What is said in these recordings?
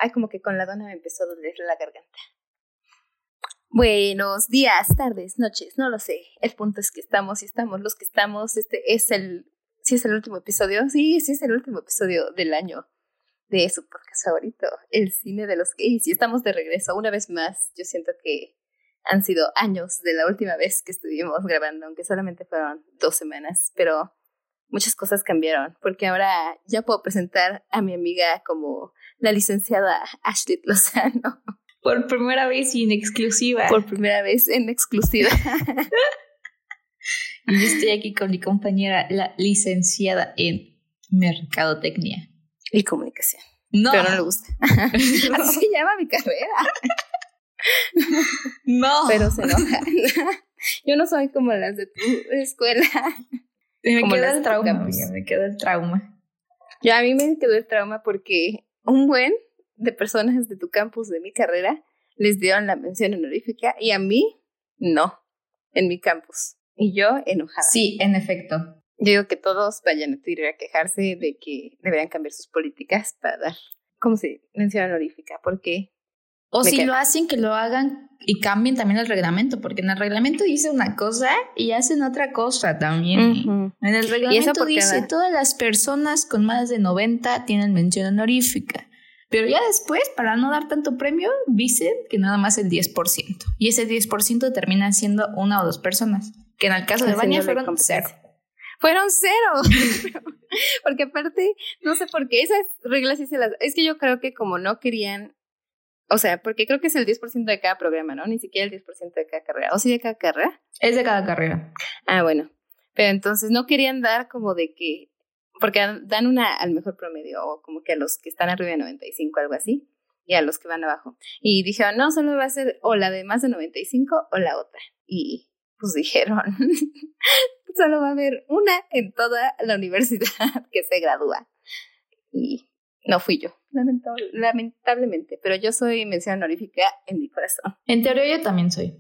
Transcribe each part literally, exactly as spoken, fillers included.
Ay, como que con la dona me empezó a doler la garganta. Buenos días, tardes, noches, no lo sé. El punto es que estamos y estamos los que estamos. Este es el, sí es el último episodio, sí, sí es el último episodio del año de su podcast favorito, El Cine de los Gays. Y estamos de regreso una vez más. Yo siento que han sido años de la última vez que estuvimos grabando, aunque solamente fueron dos semanas, pero muchas cosas cambiaron, porque ahora ya puedo presentar a mi amiga como la licenciada Ashley Lozano. Por primera vez y en exclusiva. Por primera vez en exclusiva. Y yo estoy aquí con mi compañera, la licenciada en Mercadotecnia. Y Comunicación. No. Pero no le gusta. Así se llama mi carrera. No. Pero se enoja. Yo no soy como las de tu escuela. Me como queda el trauma, amiga, me queda el trauma. Ya a mí me quedó el trauma porque un buen de personas de tu campus, de mi carrera, les dieron la mención honorífica y a mí no, en mi campus. Y yo enojada. Sí, en efecto. Yo digo que todos vayan a Twitter a quejarse de que deberían cambiar sus políticas para dar, ¿cómo se dice? Mención honorífica, porque... O si lo hacen, que lo hagan y cambien también el reglamento, porque en el reglamento dice una cosa y hacen otra cosa también. Uh-huh. En el reglamento dice da? todas las personas con más de noventa tienen mención honorífica. Pero ya después, para no dar tanto premio, dicen que nada más el diez por ciento. Y ese diez por ciento termina siendo una o dos personas, que en el caso de Baña fueron cero. Fueron cero. Porque aparte, no sé por qué, esas reglas sí se las... Es que yo creo que como no querían... O sea, porque creo que es el diez por ciento de cada programa, ¿no? Ni siquiera el diez por ciento de cada carrera. ¿O sí de cada carrera? Es de cada carrera. Ah, bueno. Pero entonces no querían dar como de que... Porque dan una al mejor promedio, o como que a los que están arriba de noventa y cinco, algo así, y a los que van abajo. Y dijeron, no, solo va a ser o la de más de noventa y cinco o la otra. Y pues dijeron, solo va a haber una en toda la universidad que se gradúa. Y no fui yo, lamentable, lamentablemente, pero yo soy mención honorífica en mi corazón. En teoría yo también soy.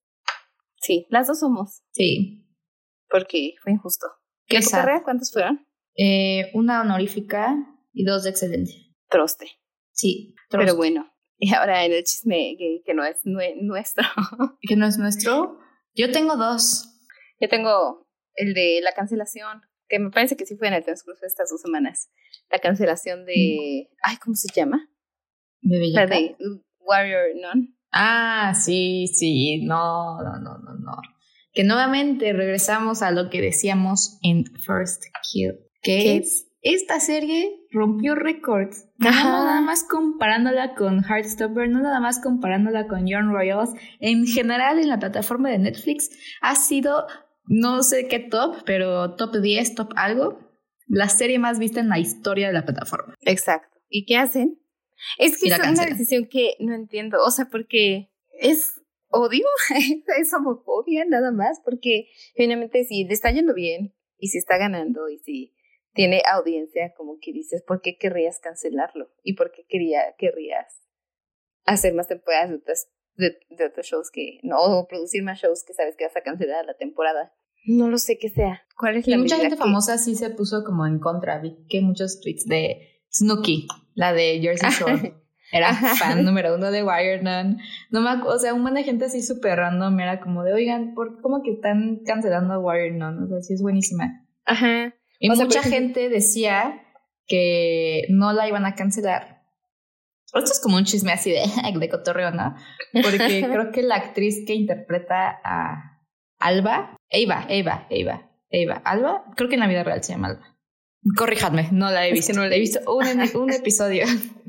Sí, las dos somos. Sí. Porque fue injusto. ¿Qué ¿En tu carrera cuántos fueron? Eh, una honorífica y dos de excelencia. Troste. Sí, troste. Pero bueno, y ahora en el chisme que, que no es nue- nuestro. ¿Que no es nuestro? Yo tengo dos. Yo tengo el de la cancelación, que me parece que sí fue en el transcurso de estas dos semanas. La cancelación de... Mm. Ay, ¿cómo se llama? ¿De Bellaca? La de Warrior Nun. Ah, sí, sí. No, no, no, no, no. Que nuevamente regresamos a lo que decíamos en First Kill. Que es, esta serie rompió récords. No nada más comparándola con Heartstopper, no nada más comparándola con Young Royals. En general, en la plataforma de Netflix, ha sido, no sé qué top, pero top diez, top algo, la serie más vista en la historia de la plataforma. Exacto. ¿Y qué hacen? Es que es una decisión que no entiendo. O sea, porque es odio, es homofobia nada más, porque finalmente si le está yendo bien y si está ganando y si tiene audiencia, como que dices, ¿por qué querrías cancelarlo? ¿Y por qué quería, querrías hacer más temporadas de otros, de, de otros shows que no, o producir más shows que sabes que vas a cancelar la temporada? No lo sé qué sea. ¿Cuál es y la mucha gente que... famosa sí se puso como en contra. Vi que muchos tweets de Snooki, la de Jersey Shore. Era Ajá. fan número uno de Warrior Nun. No me, o sea, un montón de gente así súper random era como de, oigan, ¿por cómo que están cancelando a Warrior Nun? O sea, sí es buenísima. Ajá. Y o mucha sea, gente decía que no la iban a cancelar. Esto es como un chisme así de, de cotorreo, ¿no? Porque creo que la actriz que interpreta a Alba, Eva, Eva, Eva, Eva, Alba, creo que en la vida real se llama Alba. Corríjadme, no la he visto. Es que no la he visto un, un episodio.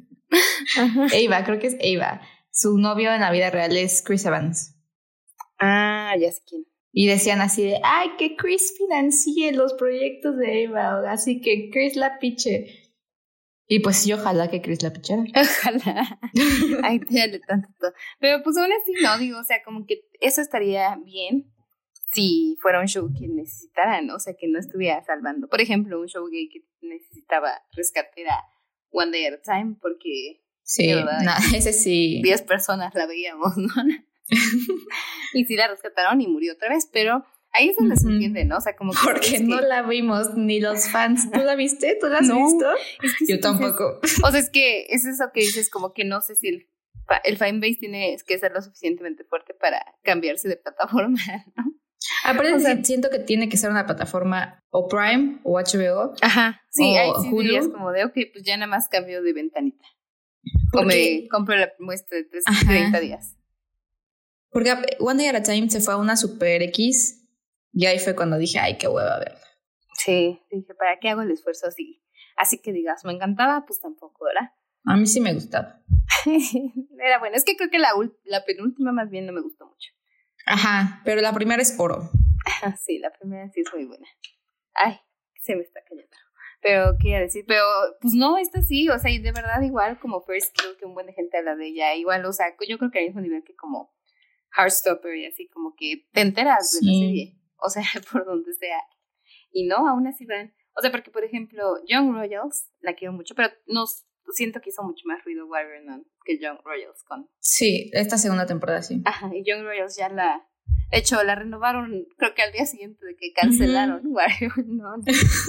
Ajá. Eva, creo que es Eva. Su novio en la vida real es Chris Evans. Ah, ya sé quién. Y decían así de, ay, que Chris financie los proyectos de Eva, así que Chris la piche. Y pues sí, ojalá que Chris la pichara. Ojalá. Ay, tírale tanto. Pero pues aún así no, digo, o sea, como que eso estaría bien si fuera un show que necesitaran, o sea, que no estuviera salvando. Por ejemplo, un show gay que necesitaba rescatar a One Day at a Time, porque... Sí, verdad, no, ese sí. diez personas la veíamos, ¿no? Y sí la rescataron y murió otra vez, pero ahí es donde uh-huh. se entiende, ¿no? O sea, como que porque no que... la vimos ni los fans. ¿Tú la viste? ¿Tú la has no, visto? Es que yo sí, tampoco. Es, o sea, es que es eso que dices, como que no sé si el, el fanbase tiene que ser lo suficientemente fuerte para cambiarse de plataforma, ¿no? Aparte, o sea, siento que tiene que ser una plataforma o Prime o H B O. Ajá, sí, o ahí sí Hulu. dirías como de, ok, pues ya nada más cambio de ventanita. O me compro la muestra de treinta días. Porque One Day at a Time se fue a una Super X y ahí fue cuando dije, ay, qué hueva verla. Sí, dije, ¿para qué hago el esfuerzo así? Así que digas, ¿me encantaba? Pues tampoco, ¿verdad? A mí sí me gustaba. Era bueno, es que creo que la, la penúltima más bien no me gustó mucho. Ajá, pero la primera es oro. Sí, la primera sí es muy buena. Ay, se me está cayendo. Pero, ¿qué iba a decir? Pero, pues no, esta sí, o sea, y de verdad igual como First Kill, que un buen de gente habla de ella, igual, o sea, yo creo que al mismo nivel que como Heartstopper y así, como que te enteras sí. de la serie, o sea, por donde sea. Y no, aún así van, o sea, porque, por ejemplo, Young Royals, la quiero mucho, pero no siento que hizo mucho más ruido Warrior Nun que Young Royals con... Sí, esta segunda temporada sí. Ajá, y Young Royals ya la... De hecho, la renovaron, creo que al día siguiente de que cancelaron uh-huh. Warrior Nun.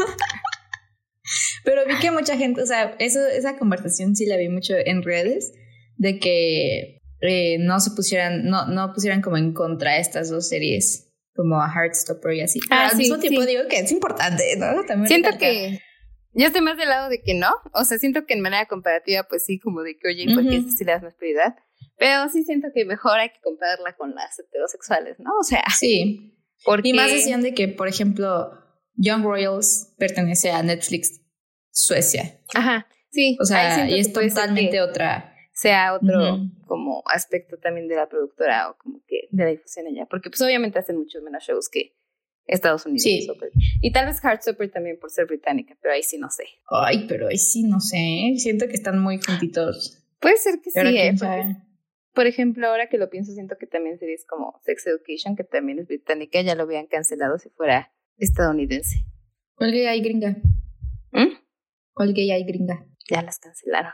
Pero vi que mucha gente, o sea, eso, esa conversación sí la vi mucho en redes, de que eh, no se pusieran, no, no pusieran como en contra estas dos series, como a Heartstopper y así. Pero ah, al sí, mismo tiempo sí. digo que es importante, ¿no? También siento recalcar. Que yo estoy más del lado de que no, o sea, siento que en manera comparativa, pues sí, como de que, oye, ¿por qué uh-huh. sí le das más prioridad? Pero sí siento que mejor hay que compararla con las heterosexuales, ¿no? O sea, sí. Porque... Y más decían de que, por ejemplo, Young Royals pertenece a Netflix Suecia. Ajá, sí. O sea, y es totalmente otra... Sea otro uh-huh. como aspecto también de la productora o como que de la difusión allá. Porque pues obviamente hacen muchos menos shows que Estados Unidos. Sí. Y tal vez Heartstopper también por ser británica, pero ahí sí no sé. Ay, pero ahí sí no sé. Siento que están muy juntitos. Puede ser que pero sí, eh. Porque, por ejemplo, ahora que lo pienso, siento que también series como Sex Education, que también es británica, ya lo habían cancelado si fuera estadounidense. ¿Cuál gay hay gringa? ¿Mm? ¿Cuál gay hay gringa? Ya las cancelaron.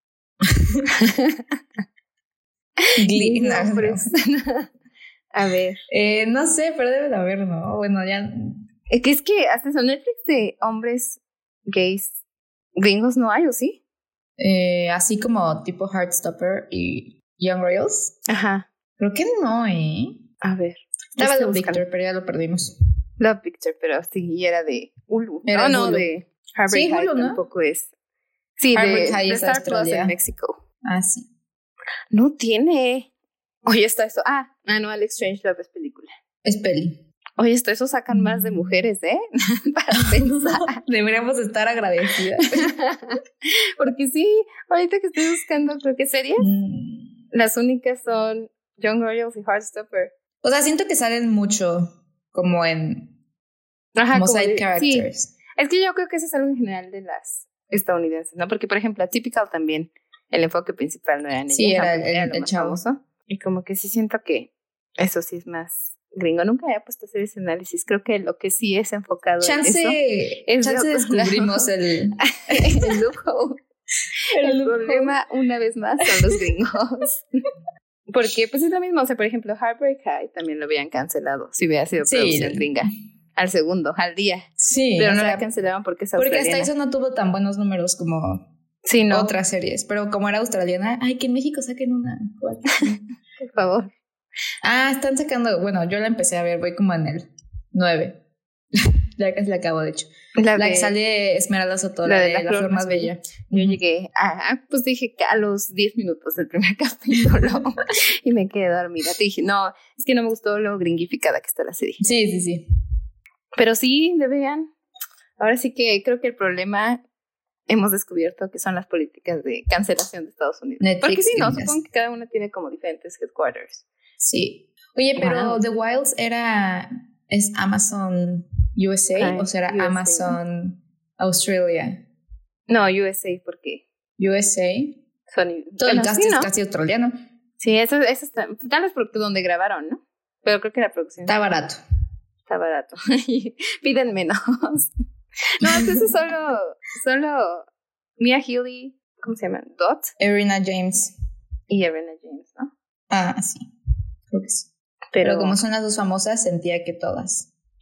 Gringa, no, a ver. Eh, no sé, pero debe de haber, ¿no? Bueno, ya... Es que, es que hasta son Netflix de hombres gays gringos no hay, ¿o sí? Eh, así como tipo Heartstopper y Young Royals. Ajá. Creo que no, ¿eh? A ver. Estaba Love Victor, pero ya lo perdimos. Love Victor, pero sí, y era de Hulu. Era no, Hulu. no, de Heartbreak sí, Hulu, High ¿no? tampoco es. Sí, Heartbreak de, High de es Star Plus Australia. en México. Ah, sí. No tiene. Oye, está eso. Ah, Anual Exchange Love es película. Es peli. Oye, esto eso sacan más de mujeres, ¿eh? Para pensar. Deberíamos estar agradecidas. Porque sí, ahorita que estoy buscando, creo que series, mm. las únicas son Young Royals y Heartstopper. O sea, siento que salen mucho como en... Ajá, como, como side de, characters. Sí. Es que yo creo que eso es algo en general de las estadounidenses, ¿no? Porque, por ejemplo, Atypical también, el enfoque principal no era en ellas. Sí, era el, era el, el chavo. Famoso. Y como que sí siento que eso sí es más... gringo. Nunca había puesto a hacer ese análisis. Creo que lo que sí es enfocado chance, en eso es chance de descubrimos el el lujo. El, el lujo. Problema una vez más son los gringos. Porque pues es lo mismo, o sea, por ejemplo, Heartbreak High también lo habían cancelado si hubiera sido sí. producción gringa. Al segundo, al día. Sí. Pero no sea, la cancelaron porque es porque australiana. hasta eso no tuvo tan buenos números como sí, no. otras series. Pero como era australiana, ay, que en México saquen una. Por favor. Ah, están sacando, bueno, yo la empecé a ver, voy como en el nueve. Ya casi la acabo, de hecho. La, la de, que sale Esmeralda Soto, la, la de La, la Flor, flor Más Bella. bella. Yo llegué, a, pues dije que a los diez minutos del primer capítulo y me quedé dormida. Te dije, no, es que no me gustó lo gringificada que está la serie. Sí, sí, sí. Pero sí, deberían. Ahora sí que creo que el problema hemos descubierto que son las políticas de cancelación de Estados Unidos. Netflix, porque sí, no, gringas. supongo que cada una tiene como diferentes headquarters. Sí. Oye, pero wow. The Wilds era... ¿Es Amazon U S A? Ay, o será U S A. Amazon Australia. No, U S A, ¿por qué? U S A. Son, Todo bueno, el cast sí, es ¿no? casi australiano. Sí, eso, eso está... Tal vez porque donde grabaron, ¿no? Pero creo que la producción... Está barato. Está barato. Piden menos. No, eso es solo... Solo... Mia Healy... ¿Cómo se llama? Dot. Erina James. Y Erina James, ¿no? Ah, sí. Creo que sí. Pero, Pero como son las dos famosas, sentía que todas.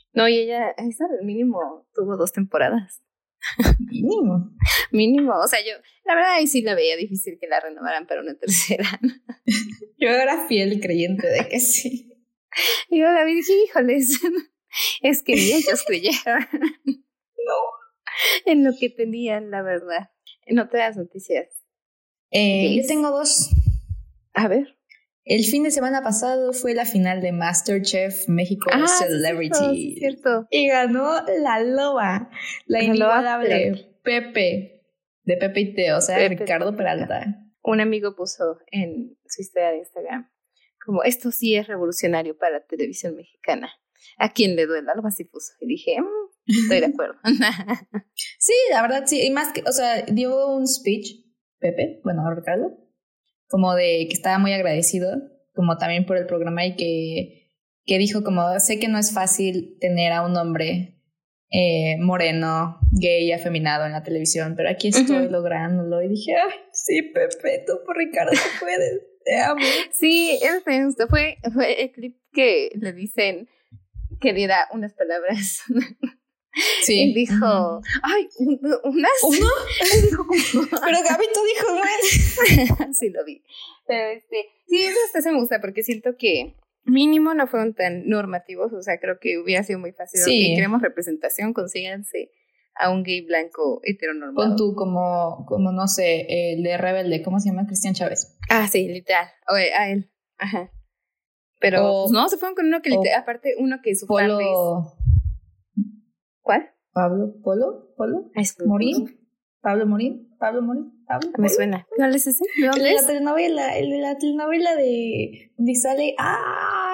No, y ella, esa mínimo tuvo dos temporadas. Mínimo. Mínimo, o sea, yo, la verdad ahí sí la veía difícil que la renovaran para una tercera. Yo era fiel creyente de que sí. Y yo la vi y dije, híjoles, es que ni ellos creyeron. No. En lo que tenían, la verdad. En otras noticias. Eh, yo tengo dos. A ver. El fin de semana pasado fue la final de MasterChef México ah, Celebrity. Sí, sí, es cierto. Y ganó la loba, la, la inigualable loba Pepe, de Pepe y Teo, o sea, Pepe, Ricardo Peralta. Un amigo puso en su historia de Instagram, como, esto sí es revolucionario para la televisión mexicana. ¿A quién le duele? Algo así puso. Y dije, mmm, estoy de acuerdo. Sí, la verdad, sí. Y más que, o sea, dio un speech, Pepe, bueno, Ricardo, como de que estaba muy agradecido, como también por el programa y que, que dijo como, sé que no es fácil tener a un hombre eh, moreno, gay, afeminado en la televisión, pero aquí estoy uh-huh. lográndolo. Y dije, ay, sí, Pepe, tú por Ricardo puedes, te amo. Sí, eso fue, fue el clip que le dicen que le da unas palabras. Sí. Él dijo, uh-huh. ay, ¿unas? ¿Uno? Él dijo como... Pero Gaby, tú dijo unas. Sí, lo vi. Pero este, sí, eso hasta se me gusta porque siento que mínimo no fueron tan normativos, o sea, creo que hubiera sido muy fácil. Sí. Ok, queremos representación, consíganse a un gay blanco heteronormado. Pon tú como, como, no sé, el de Rebelde, ¿cómo se llama? Cristian Chávez. Ah, sí, literal, o a él, ajá. Pero, o, pues no, se fueron con uno que, literal, aparte, uno que su Polo... fanbase... ¿Cuál? Pablo, Polo, Polo, es Morín, Pablo Morín, Pablo Morín, Pablo. Me suena. ¿Cuál es ese? ¿De el de la telenovela, el de la telenovela de donde sale, ah,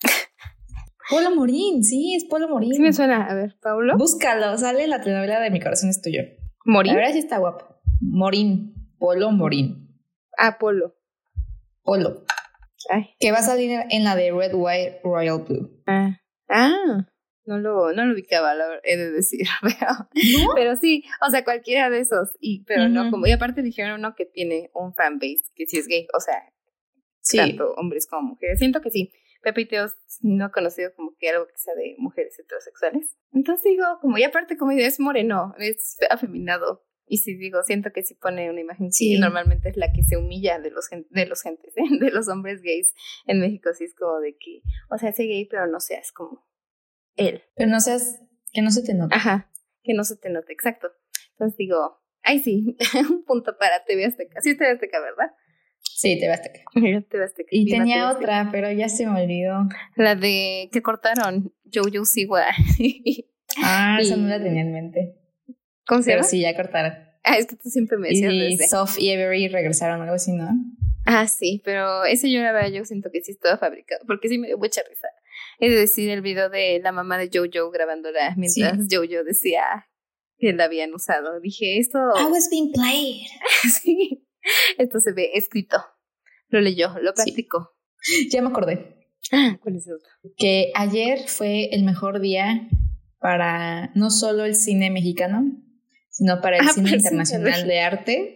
Polo Morín, sí, es Polo Morín. Sí me suena, a ver, Pablo. Búscalo, sale en la telenovela de Mi corazón es tuyo. Morín. La verdad sí está guapo. Morín, Polo Morín. Ah, Polo. Polo. Ay. Que va a salir en la de Red, White, Royal Blue. Ah, ah. No lo, no lo ubicaba, lo he de decir, pero, ¿no? pero sí, o sea, cualquiera de esos, y pero uh-huh. no como, y aparte dijeron uno que tiene un fanbase que sí es gay, o sea, sí. Tanto hombres como mujeres. Siento que sí, Pepe y Teo no he conocido como que algo que sea de mujeres heterosexuales. Entonces digo, como, y aparte como es moreno, es afeminado, y sí digo, siento que sí pone una imagen sí. que normalmente es la que se humilla de los, de los gentes, ¿eh? De los hombres gays en México, sí es como de que, o sea, sé gay, pero no seas como él. Pero no seas, que no se te note. Ajá, que no se te note, exacto. Entonces digo, ay sí, un punto para T V Azteca. Sí, T V Azteca, ¿verdad? Sí, T V Azteca. T V Azteca. Y Viva tenía otra, pero ya se me olvidó. La de que cortaron Jojo Siwa. Ah, esa no la tenía en mente. ¿Cómo se pero llama? sí, ya cortaron. Ah, es que tú siempre me decías Y Soph y Avery regresaron, algo así, ¿no? Ah, sí, pero ese yo la verdad yo siento que sí estaba fabricado, porque sí me dio mucha risa. Es decir, el video de la mamá de Jojo grabándola mientras sí. Jojo decía que la habían usado. Dije, esto... I was being played. Sí, esto se ve escrito. Lo leyó, lo practicó. Sí. Ya me acordé. ¿Cuál es el otro? Que ayer fue el mejor día para no solo el cine mexicano, sino para el ah, cine internacional sí, de arte.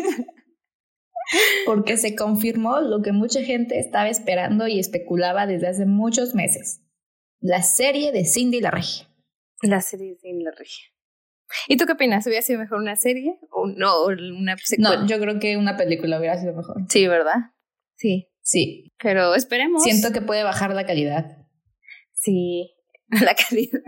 Porque se confirmó lo que mucha gente estaba esperando y especulaba desde hace muchos meses. La serie de Cindy la Regia. La serie de Cindy la Regia. ¿Y tú qué opinas? ¿Hubiera sido mejor una serie o no una secuela? No, yo creo que una película hubiera sido mejor. Sí, ¿verdad? Sí. Sí. Pero esperemos. Siento que puede bajar la calidad. Sí, la calidad.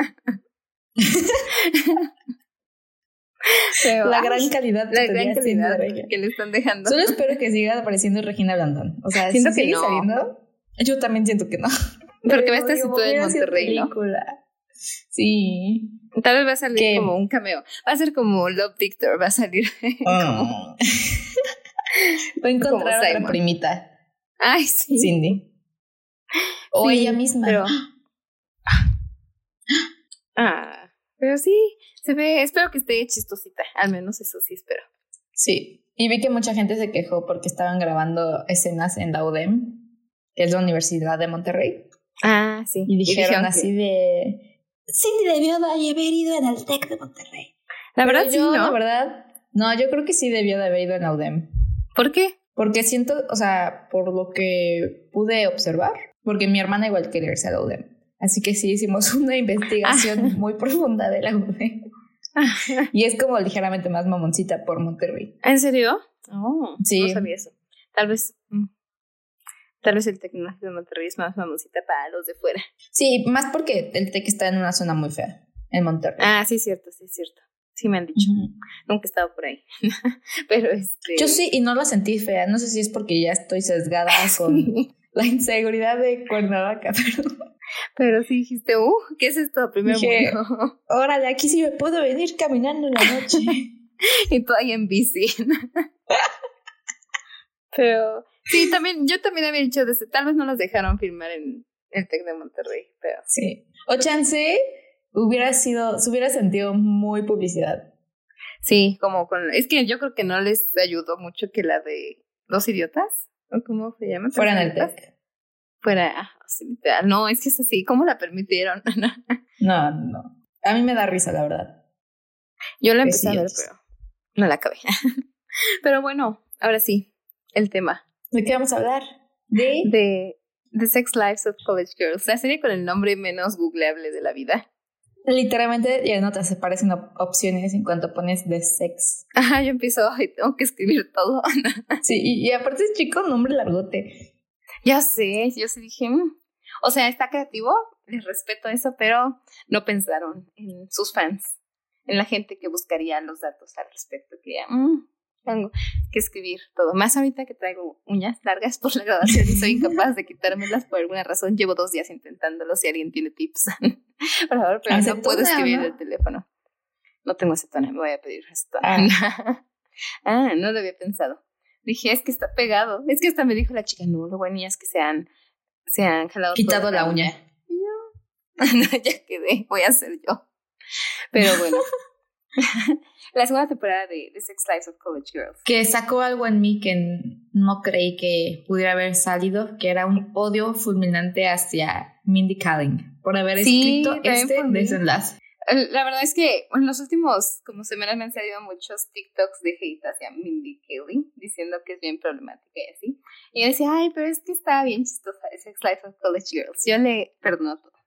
Pero, la ay, gran calidad la gran calidad que le están dejando. Solo espero que siga apareciendo Regina Blandón. O sea, siento si que sigue no. saliendo, yo también siento que no. Porque va a estar situada en Monterrey, ¿no? Sí. Tal vez va a salir ¿Qué? Como un cameo. Va a ser como Love Victor, va a salir oh. como... Va a encontrar a otra primita. Ay, sí. Cindy. O sí, ella misma. Pero... Ah, pero sí. Se ve, espero que esté chistosita, al menos eso sí espero. Sí, y vi que mucha gente se quejó porque estaban grabando escenas en la U D E M, que es la Universidad de Monterrey. Ah, sí. Y dijeron, y dijeron así que... de... Cindy debió de haber ido en el TEC de Monterrey. La verdad Pero sí, yo, ¿no? La verdad, no, yo creo que sí debió de haber ido en la U D E M. ¿Por qué? Porque siento, o sea, por lo que pude observar, porque mi hermana igual quería irse a la U D E M. Así que sí, hicimos una investigación muy profunda de la U D. Y es como ligeramente más mamoncita por Monterrey. ¿En serio? Oh, sí. No sabía eso. Tal vez... Mm. Tal vez el Tecnológico de Monterrey es más famosita para los de fuera. Sí, más porque el Tec está en una zona muy fea, en Monterrey. Ah, sí, es cierto, sí, es cierto. Sí me han dicho. Uh-huh. Nunca he estado por ahí. Pero este... Yo sí, y no la sentí fea. No sé si es porque ya estoy sesgada con sí. la inseguridad de Cuernavaca, pero... Pero sí dijiste, uh, ¿qué es esto? Primero Dije, órale, aquí sí me puedo venir caminando en la noche. Y tú ahí en bici. Pero... Sí, también, yo también había dicho de ese, tal vez no los dejaron filmar en el Tec de Monterrey, pero... Sí. O chance hubiera sido, se hubiera sentido muy publicidad. Sí, como con... Es que yo creo que no les ayudó mucho que la de Dos Idiotas, ¿o cómo se llama? Fuera en el Tec. Fuera, sí, no, es que es así, ¿cómo la permitieron? No, no. A mí me da risa, la verdad. Yo la empecé a ver, pero no la acabé. Pero bueno, ahora sí, el tema. ¿De qué vamos a hablar? De... De The Sex Lives of College Girls, la serie con el nombre menos googleable de la vida. Literalmente ya no te aparecen op- opciones en cuanto pones de sex. Ajá, yo empiezo, ay, tengo que escribir todo. Sí, y, y aparte es chico, nombre largote. Ya sé, yo sí dije, mmm. O sea, está creativo, les respeto eso, pero no pensaron en sus fans, en la gente que buscaría los datos al respecto, que ya, mmm. Tengo que escribir todo. Más ahorita que traigo uñas largas por la grabación y soy incapaz de quitármelas por alguna razón. Llevo dos días intentándolo. Si alguien tiene tips, por favor, pero no puedo escribir ¿no? el teléfono. No tengo acetona, me voy a pedir acetona. Ah. ah, no lo había pensado. Dije, es que está pegado. Es que hasta me dijo la chica, no, lo bueno es que se han, se han jalado. Quitado la uña. Y yo, no, ya quedé, voy a hacer yo. Pero bueno. La segunda temporada de The Sex Lives of College Girls. Que sacó algo en mí que no creí que pudiera haber salido, que era un odio fulminante hacia Mindy Kaling por haber sí, escrito este desenlace. La verdad es que en los últimos como semanas me han salido muchos TikToks de hate hacia Mindy Kaling, diciendo que es bien problemática y así. Y yo decía, ay, pero es que está bien chistosa The Sex Lives of College Girls. Yo le perdono todo.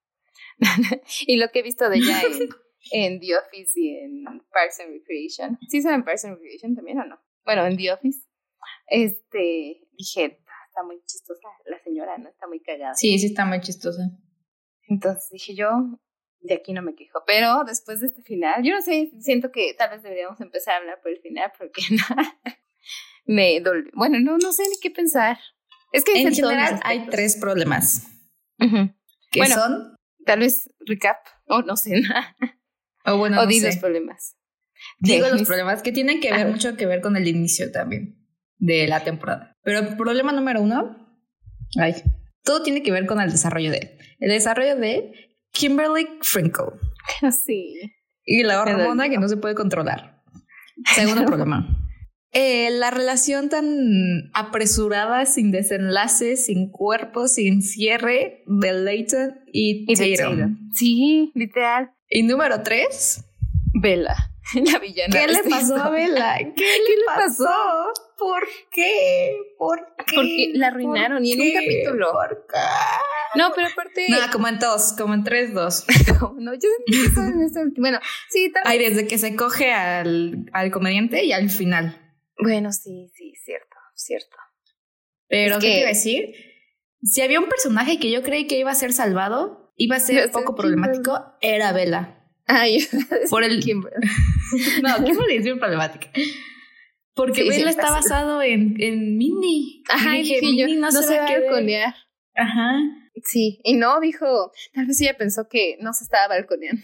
Y lo que he visto de ella en... en The Office y en Parks and Recreation. ¿Sí saben Parks and Recreation también o no? Bueno, en The Office. Este, dije, está muy chistosa la señora, ¿no? Está muy cagada. Sí, sí está muy chistosa. Entonces dije yo, de aquí no me quejo. Pero después de este final, yo no sé, siento que tal vez deberíamos empezar a hablar por el final porque no, me dolió. Bueno, no, no sé ni qué pensar. Es que en general hay tres problemas. Uh-huh. Que bueno, son... Tal vez recap, o oh, no sé nada. O bueno, o no di sé. los problemas. Digo los problemas que tienen que ver Ajá. mucho que ver con el inicio también de la temporada. Pero el problema número uno, ay, todo tiene que ver con el desarrollo de el desarrollo de Kimberly Frankel. Sí. Y la hormona que no se puede controlar. Segundo problema. Eh, la relación tan apresurada, sin desenlace, sin cuerpo, sin cierre de Leighton y, y Tatum. Sí, literal. Y número tres, Bella, la villana. ¿Qué le pasó a Bella? ¿Qué, ¿Qué le pasó? pasó? ¿Por qué? ¿Por qué? Porque la arruinaron y en un capítulo. ¿Por qué? No, pero aparte... No, como en dos, como en tres, dos. No, yo sentí eso en este último. Bueno, sí, tal vez. Ay, desde que se coge al, al comediante y al final. Bueno, sí, sí, cierto, cierto. Pero, es ¿qué que... te iba a decir? Si había un personaje que yo creí que iba a ser salvado, iba a ser no, poco problemático, Kimberly. Era Bella. Ay, por el Kimberly. No, Kimberly es bien problemática. Porque sí, Bella sí, está basado en, en Mindy. Ajá, y dije, y dije Mindy yo, no, no se va a balconear. Ajá. Sí, y no, dijo, tal vez ella pensó que no se estaba balconeando.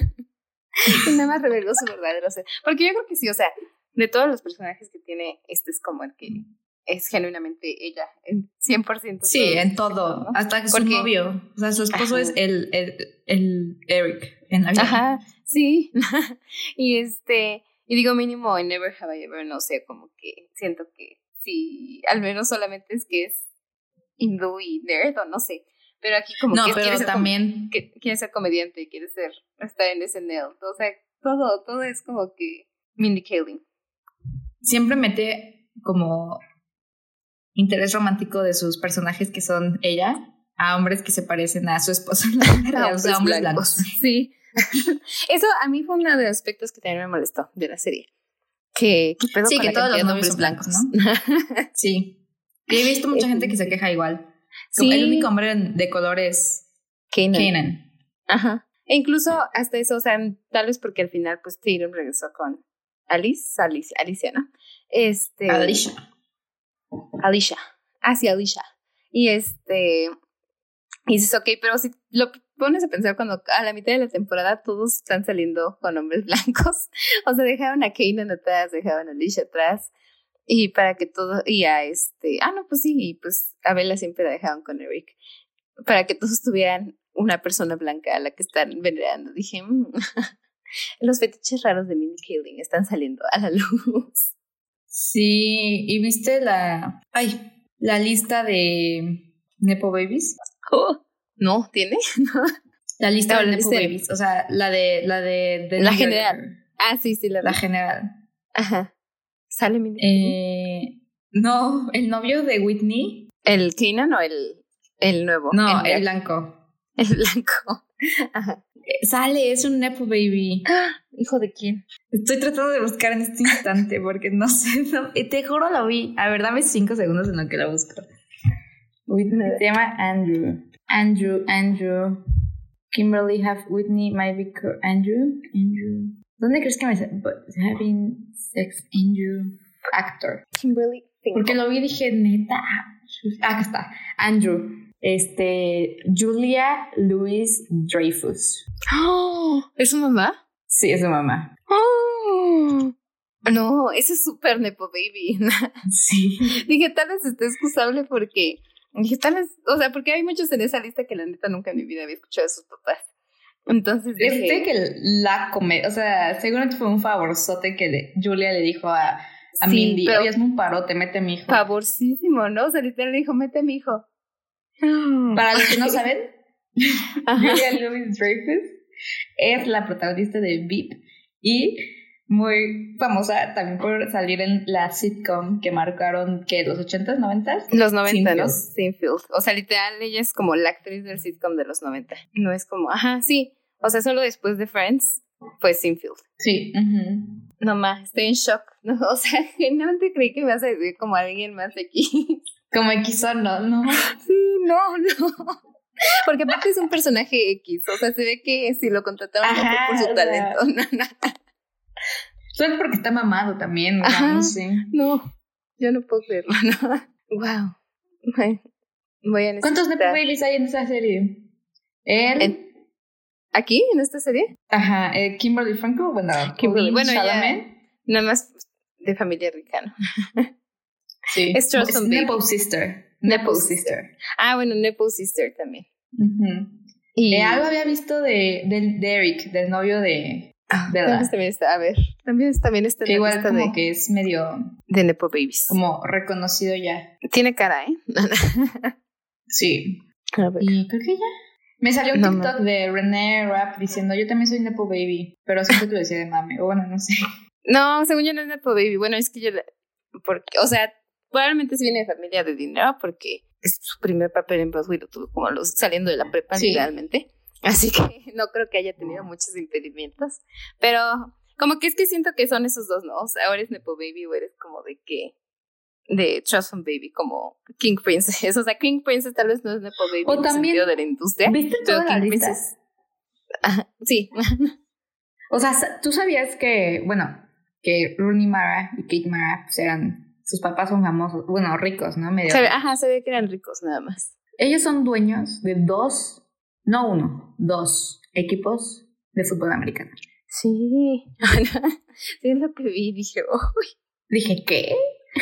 Y nada más reveló su verdadero ser. Porque yo creo que sí, o sea, de todos los personajes que tiene, este es como el que es genuinamente ella, en cien por ciento. Sí, todo en todo, ¿no? Hasta su Porque, novio, o sea, su esposo Ajá. es el, el, el Eric en la vida. Ajá, sí. Y este, y digo mínimo en Never Have I Ever, no sé, como que siento que sí, al menos solamente es que es hindú y nerd, o no sé. Pero aquí como no, que pero quiere ser también com- que quiere ser comediante, quiere ser, estar en S N L, o sea, todo, todo es como que Mindy Kaling. Siempre mete como interés romántico de sus personajes que son ella a hombres que se parecen a su esposo en la vida real, o sea, hombres blancos. blancos. Sí. Eso a mí fue uno de los aspectos que también me molestó de la serie. Que, que pedo sí, con que la todos los cantidad de novios son blancos, blancos, ¿no? Sí. Y he visto mucha gente que se queja igual. Sí. El único hombre de color es Kanan. Kanan. Ajá. E incluso hasta eso, o sea, tal vez porque al final, pues, Tatum regresó con Alice, Alicia, Alicia, ¿no? Este... Alicia. Alicia. Ah, sí, Alicia. Y este... Y dices, ok, pero si lo pones a pensar cuando a la mitad de la temporada todos están saliendo con hombres blancos. O sea, dejaron a Kanan atrás, dejaron a Alicia atrás. Y para que todo... Y a este... Ah, no, pues sí, y pues a Bella siempre la dejaron con Eric. Para que todos tuvieran una persona blanca a la que están venerando. Dije, mmm, los fetiches raros de Mindy Kaling están saliendo a la luz. Sí, ¿y viste la... Ay, la lista de Nepo Babies? Oh, no, ¿tiene? La lista no, de la Nepo lista Babies, o sea, la de... La de, de la general. Ah, sí, sí, la, la general. Ajá. ¿Sale Mindy eh, No, el novio de Whitney. ¿El Kanan o el, el nuevo? No, el, el blanco. El blanco. Ajá. Sale, es un Nepo Baby. ¿Hijo de quién? Estoy tratando de buscar en este instante porque no sé. No, te juro lo vi. A ver, dame cinco segundos en lo que la busco. Whitney se llama Andrew. Andrew, Andrew. Kimberly have Whitney, might be Andrew. Andrew. ¿Dónde crees que me having sex Andrew? Actor. Kimberly. Porque lo vi y dije, neta. Ah, acá está. Andrew. Este, Julia Louis Dreyfus. Oh, ¿es su mamá? Sí, es su mamá. Oh, no, ese es súper Nepo Baby. Sí. Dije, tal vez esté excusable porque, dije, tal vez, o sea, porque hay muchos en esa lista que la neta nunca en mi vida había escuchado de sus papás. Entonces dije... Este que la comedia, o sea, seguramente fue un favorzote que le, Julia le dijo a, a sí, Mindy, oye, hazme un parote, mete a mi hijo. Favorcísimo, ¿no? O sea, literal le dijo, mete a mi hijo. Para los que no saben, Julia Louis Dreyfus es la protagonista de V I P y muy famosa también por salir en la sitcom que marcaron, ¿qué? ¿Los ochentas, noventas? Los noventa, ¿no? Seinfeld. O sea, literal, ella es como la actriz del sitcom de los noventa. No es como, ajá, sí. O sea, solo después de Friends, pues Seinfeld. Sí. Uh-huh. No más, estoy en shock. No, o sea, genuinamente creí que me vas a decir como alguien más aquí. Como X o no, ¿no? Sí, no, no. Porque aparte es un personaje X. O sea, se ve que si lo contrataron no fue por su o talento. Sea, no, no. Solo porque está mamado también, ¿no? Ajá, no sé. No, yo no puedo creerlo, ¿no? Wow. Voy a necesitar... ¿Cuántos Nepo Babies hay en esa serie? ¿El? ¿En... ¿Aquí? ¿En esta serie? Ajá, eh, Kimberly Franco, bueno, Kimberly, bueno, ya, nada más de familia rica, ¿no? Sí. Es Trust es Nepo Sister. Nepo Sister. Ah, bueno, Nepo Sister también. Uh-huh. Y eh, algo había visto de, de, de Eric, del novio de... Ah, también está, a ver, también, también está en que la igual lista como de, que es medio... de Nepo Babies. Como reconocido ya. Tiene cara, ¿eh? Sí. A ver. Y creo que ya. Me salió un no, TikTok no. de René Rapp diciendo, yo también soy Nepo Baby, pero siempre te lo decía de mame, o bueno, no sé. No, según yo no es Nepo Baby, bueno, es que yo, porque, o sea, probablemente sí viene de familia de dinero, porque es su primer papel en Broadway, lo tuvo como los, saliendo de la prepa, sí. Literalmente. Así que no creo que haya tenido muchos impedimentos. Pero como que es que siento que son esos dos, ¿no? O sea, o eres Nepo Baby o eres como de que... De Trust Fund Baby, como King Princess. O sea, King Princess tal vez no es Nepo Baby o en también, el sentido de la industria. ¿Viste toda la lista? Princess... Ajá, sí. O sea, ¿tú sabías que, bueno, que Rooney Mara y Kate Mara pues eran... Sus papás son famosos, bueno, ricos, ¿no? Medio se ve, ajá, se ve que eran ricos nada más. Ellos son dueños de dos... No uno, dos equipos de fútbol americano. Sí, sí es lo que vi, dije, uy. Dije, ¿qué?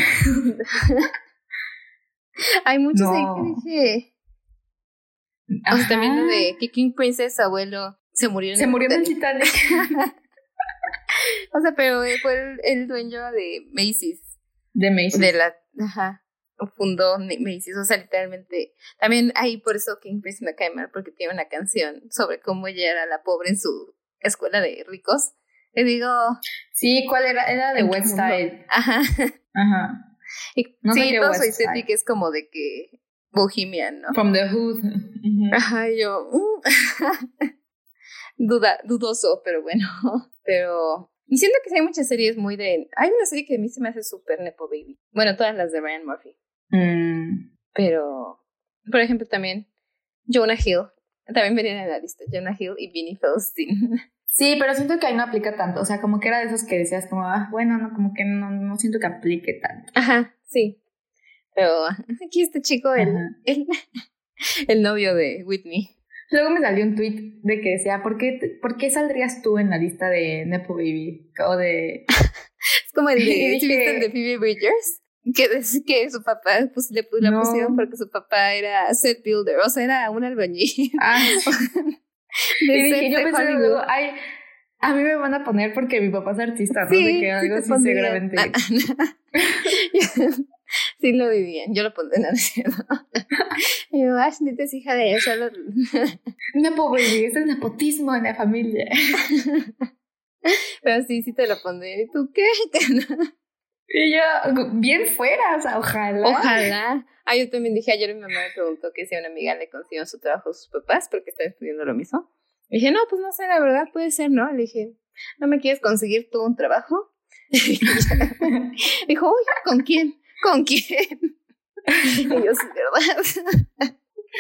Hay muchos no. ahí que dije. O sea, también lo de que King Princess, abuelo, se murió en Se el murió Titanic. en el Titanic. O sea, pero fue el, el dueño de Macy's. De Macy's. De la, ajá. Fundó Macy's, o sea, literalmente. También ahí por eso King Princess me cae mal, porque tiene una canción sobre cómo ella era la pobre en su escuela de ricos. Le digo. Sí, ¿cuál era? Era de West Side. Ajá. Ajá. Y, no sí, sé todo West su estética es como de que bohemian, ¿no? From the hood. Uh-huh. Ajá, y yo... Uh. Duda, dudoso, pero bueno. Pero... Y siento que sí hay muchas series muy de... Hay una serie que a mí se me hace súper Nepo Baby. Bueno, todas las de Ryan Murphy. Mm. Pero... Por ejemplo, también... Jonah Hill. También venían en la lista. Jonah Hill y Vinnie Feldstein. Sí, pero siento que ahí no aplica tanto. O sea, como que era de esos que decías como... Ah, bueno, no, como que no, no siento que aplique tanto. Ajá, sí. Pero aquí este chico, el, el, el novio de Whitney. Luego me salió un tweet de que decía, ¿por qué, ¿por qué saldrías tú en la lista de Nepo Baby? O de... Es como el de, ¿sí viste el de Phoebe Bridgers? Que, que su papá pues, le la no. pusieron porque su papá era set builder, o sea, era un albañil. Ah, y dije, yo pensé luego, ay, a mí me van a poner porque mi papá es artista, ¿no? Sí, de que algo sí así seguramente... Sí lo vivían, yo lo pondré en la cierto. Y yo, Ashley, es hija de ella. Lo... Nepo Baby, este es nepotismo en la familia. Pero sí, sí te lo pondré. ¿Y tú qué? Y yo, bien fuera, o sea, ojalá. Ojalá. Ah, yo también dije, ayer mi mamá me preguntó que si a una amiga le consiguió su trabajo a sus papás porque estaba estudiando lo mismo. Le dije, no, pues no sé, la verdad puede ser, ¿no? Le dije, ¿no me quieres conseguir tú un trabajo? Dijo, oye, ¿con quién? ¿Con quién? Y yo, sí, ¿verdad?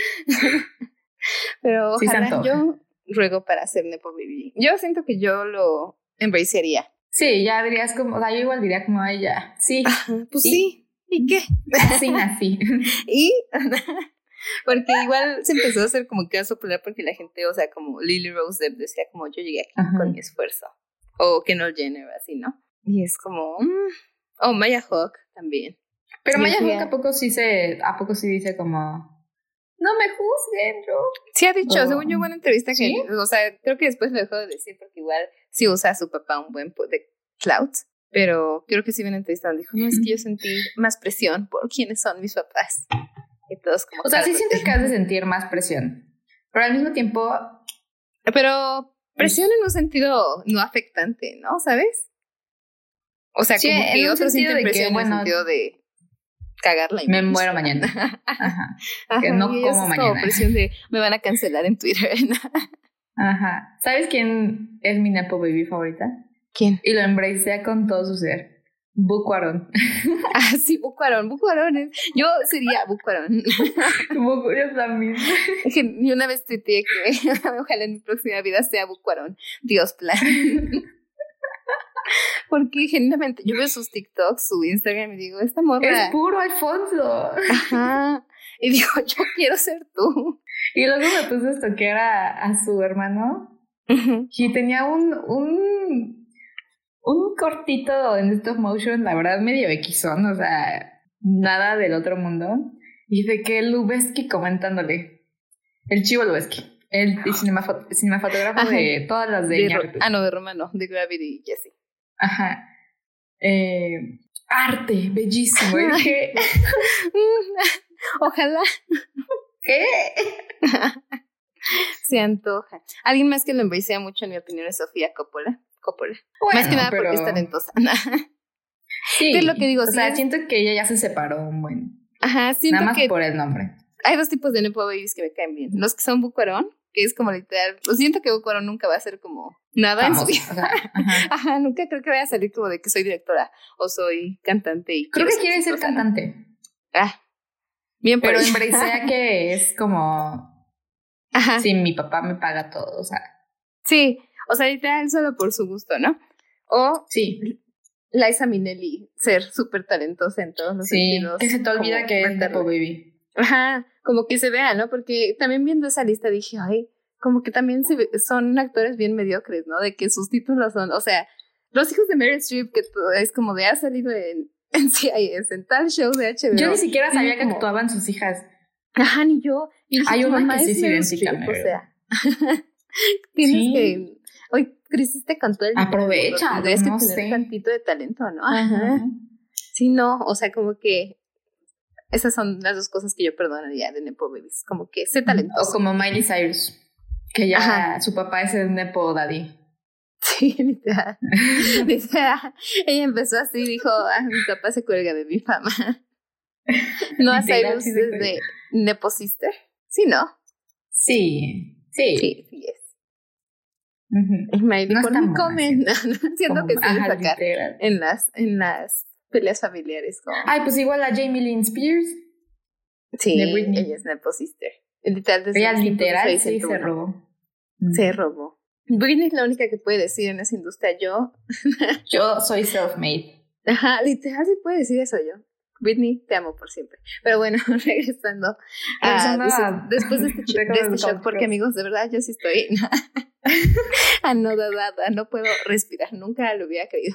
Pero ojalá, sí, yo ruego para hacer Nepo Baby. Yo siento que yo lo embracearía. Sí, ya dirías como, o sea, yo igual diría como a ella. Sí. Ajá, pues sí. ¿Y qué? Así nací. Y porque igual se empezó a hacer como que era popular porque la gente, o sea, como Lily Rose Depp decía como yo llegué aquí Ajá. con mi esfuerzo. O Kendall Jenner, así, ¿no? Y es como, mmm. Oh, Maya Hawke también. Pero Maya Hawke a poco sí se, a poco sí dice como, no me juzguen, yo. Sí ha dicho, oh. según yo, buena entrevista ¿Sí? que, o sea, creo que después lo dejó de decir porque igual sí usa a su papá un buen de clout, pero creo que sí viene entrevistando, dijo, no, es que yo sentí más presión por quiénes son mis papás. Y todos como... O sea, sí sientes que has de sentir más presión, pero al mismo tiempo... Pero presión en un sentido no afectante, ¿no? ¿Sabes? O sea, sí, como que otros sienten presión que, bueno, en el sentido de cagarla y me muero mañana. Ajá. Ajá. Que no y como es mañana. Como presión de me van a cancelar en Twitter. Ajá. ¿Sabes quién es mi Nepo Baby favorita? ¿Quién? Y lo embracea con todo su ser. Bu Cuarón. Ah, sí, Bu Cuarón. Bu Cuarón es... Yo sería Bu Cuarón. Bu Cuarón también. Y una vez tuiteé que ojalá en mi próxima vida sea Bu Cuarón. Dios plan. Porque genuinamente yo veo sus TikToks, su Instagram y digo, esta morra es puro Alfonso. Ajá. Y digo, yo quiero ser tú. Y luego me puse a estoquear a, a su hermano uh-huh. y tenía un un un cortito en stop motion, la verdad medio equisón, o sea, nada del otro mundo. Y de que Lubeski comentándole, el Chivo Lubeski, el, el cinemafo- cinemafotógrafo Ajá. de todas las de, de Ro- Ah, no, de Romano, de Gravity y Jesse. Ajá. Eh, arte, bellísimo. Dije, ojalá. ¿Qué? Se antoja. Alguien más que lo embracea mucho, en mi opinión, es Sofía Coppola. Coppola. Bueno, más que nada pero... porque es talentosa. Sí. ¿Qué es lo que digo? O sí, sea, es... siento que ella ya se separó un buen. Ajá, siento nada más que por el nombre. Hay dos tipos de Nepo Babies que me caen bien. Los que son Bu Cuarón, que es como literal. Lo siento que Bu Cuarón nunca va a ser como nada Famoso, en su vida. O sea, ajá. Ajá, nunca creo que vaya a salir como de que soy directora o soy cantante. Y creo que quiere ser cantante. Ah, bien por Pero embracea que es como. Ajá. Sí, mi papá me paga todo, o sea. Sí, o sea, literal solo por su gusto, ¿no? O sí. Liza Minnelli, ser súper talentosa en todos los sí, sentidos. Que se te olvida que es Nepo Baby. Ajá, como que se vea, ¿no? Porque también viendo esa lista dije, ay, como que también se ve, son actores bien mediocres, ¿no? De que sus títulos son, o sea, Los hijos de Meryl Streep, que es como de ha salido en, en C I S, en tal show de H B O. Yo ni siquiera sabía como, que actuaban sus hijas. Ajá, ni yo. Y dije, hay una que sí es idéntica, o sea, tienes sí. que... Hoy creciste con todo el... Aprovecha, tendrías no que tener sé. un tantito de talento, ¿no? Ajá. Ajá. Sí, no, o sea, como que esas son las dos cosas que yo perdonaría de Nepo Babies, como que sé talentoso. O como Miley Cyrus, que ya Ajá. su papá es el Nepo Daddy. Sí, literal. Ella empezó así y dijo, ah, mi papá se cuelga de mi fama. ¿No a Cyrus es de Nepo Sister? Sí, ¿no? Sí, sí. Sí, sí es. Uh-huh. Miley, no por mí comen. Siento que se debe sacar en las, en las peleas familiares. Como... Ay, pues igual a Jamie Lynn Spears. Sí, ella es Nepo Sister. Literal, desde ella literal sí se robó. Se robó. Britney es la única que puede decir en esa industria. Yo... yo soy self-made. Ajá, literal sí puede decir eso yo. Britney, te amo por siempre. Pero bueno, regresando, regresando a, a, después de este, de este shock, porque amigos, de verdad yo sí estoy anodadada, no puedo respirar, nunca lo hubiera creído.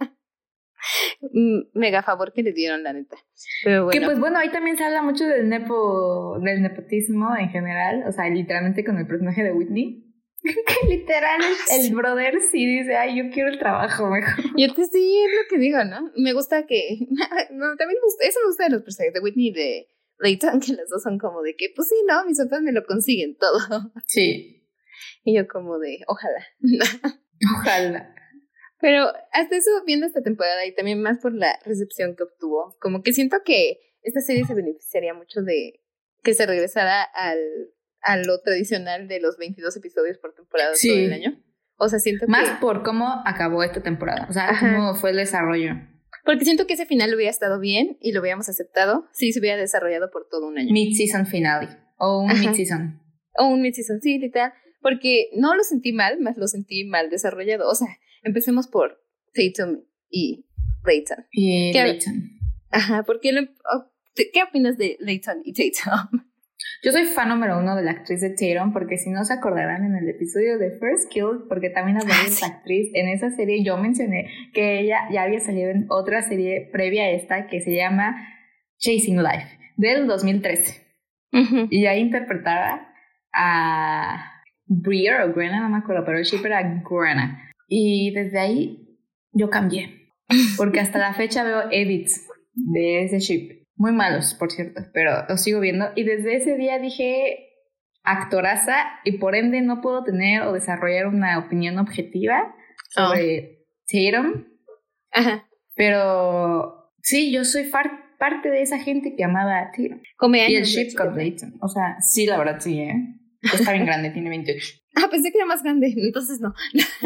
Mega favor que le dieron, la neta. Pero bueno. Que pues bueno, ahí también se habla mucho del nepo, del nepotismo en general, o sea, literalmente con el personaje de Whitney. Que literal el, el brother sí dice, ay, yo quiero el trabajo mejor. Yo te sí, es lo que digo, ¿no? Me gusta que, no, también me gusta, eso me gusta de los personajes de Whitney y de Layton, que los dos son como de que, pues sí, no, mis papás me lo consiguen todo. Sí. Y yo como de, ojalá. Ojalá. Pero hasta eso, viendo esta temporada y también más por la recepción que obtuvo, como que siento que esta serie se beneficiaría mucho de que se regresara al a lo tradicional de los veintidós episodios por temporada sí. todo el año. O sea, siento más que... Más por cómo acabó esta temporada. O sea, Ajá. cómo fue el desarrollo. Porque siento que ese final hubiera estado bien y lo hubiéramos aceptado si se hubiera desarrollado por todo un año. Mid-season finale. O un Ajá. mid-season. O un mid-season, sí, literal. Porque no lo sentí mal, más lo sentí mal desarrollado. O sea, empecemos por Tatum y Layton. Y Layton. Ajá, porque lo... ¿qué opinas de Layton y Tatum? Yo soy fan número uno de la actriz de Tatum, porque si no se acordarán en el episodio de First Kill, porque también hablamos de esa actriz, en esa serie yo mencioné que ella ya había salido en otra serie previa a esta que se llama Chasing Life, del dos mil trece. Uh-huh. Y ahí interpretaba a Briar o Grenna, no me acuerdo, pero el ship era Grenna. Y desde ahí yo cambié, porque hasta la fecha veo edits de ese ship. Muy malos, por cierto, pero los sigo viendo. Y desde ese día dije, actoraza, y por ende no puedo tener o desarrollar una opinión objetiva sobre oh. Tatum. Ajá. Pero sí, yo soy far- parte de esa gente que amaba a Tatum. Come y el ship con Layton. O sea, sí, la verdad sí, ¿eh? Está bien grande, tiene veintiocho. Ah, pensé que era más grande, entonces no.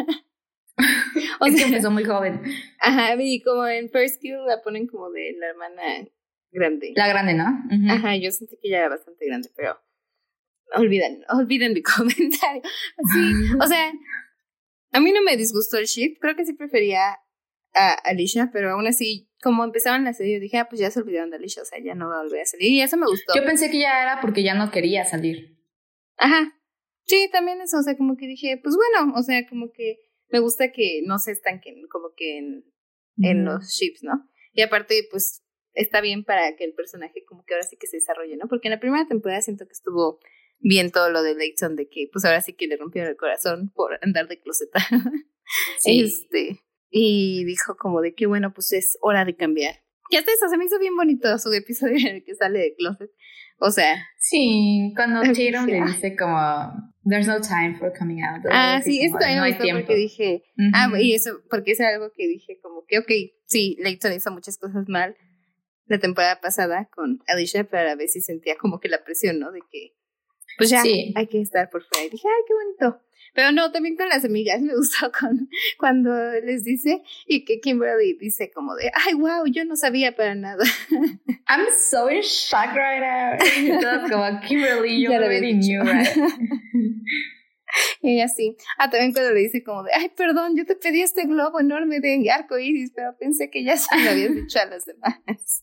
O es sea, que empezó muy joven. Ajá, y como en First Kill la ponen como de la hermana... grande. La grande, ¿no? Uh-huh. Ajá, yo sentí que ya era bastante grande, pero olviden, olviden mi comentario. Sí, o sea, a mí no me disgustó el ship, creo que sí prefería a Alicia, pero aún así, como empezaban la serie, dije, ah, pues ya se olvidaron de Alicia, o sea, ya no va a volver a salir, y eso me gustó. Yo pensé que ya era porque ya no quería salir. Ajá, sí, también eso, o sea, como que dije, pues bueno, o sea, como que me gusta que no se estanquen, como que en, uh-huh. en los ships, ¿no? Y aparte, pues, está bien para que el personaje como que ahora sí que se desarrolle, ¿no? Porque en la primera temporada siento que estuvo bien todo lo de Layton, de que pues ahora sí que le rompieron el corazón por andar de closeta. Sí. Este, y dijo como de que bueno, pues es hora de cambiar. Y hasta eso se me hizo bien bonito su episodio en el que sale de closet. O sea... Sí, cuando Tatum le dice como... There's no time for coming out. Ah, sí, eso también no me gustó porque dije... Uh-huh. Ah, y eso, porque es algo que dije como que, ok, sí, Layton hizo muchas cosas mal la temporada pasada con Alicia, pero a veces sentía como que la presión, ¿no? De que, pues ya, sí. hay que estar por fuera. Y dije, ay, qué bonito. Pero no, también con las amigas me gustó con, cuando les dice, y que Kimberly dice como de, ay, wow, yo no sabía para nada. I'm so in shock right now. Entonces, como, Kimberly, you already knew, right? Y ella sí. Ah, también cuando le dice como de, ay, perdón, yo te pedí este globo enorme de arco iris, pero pensé que ya se lo habías dicho a las demás.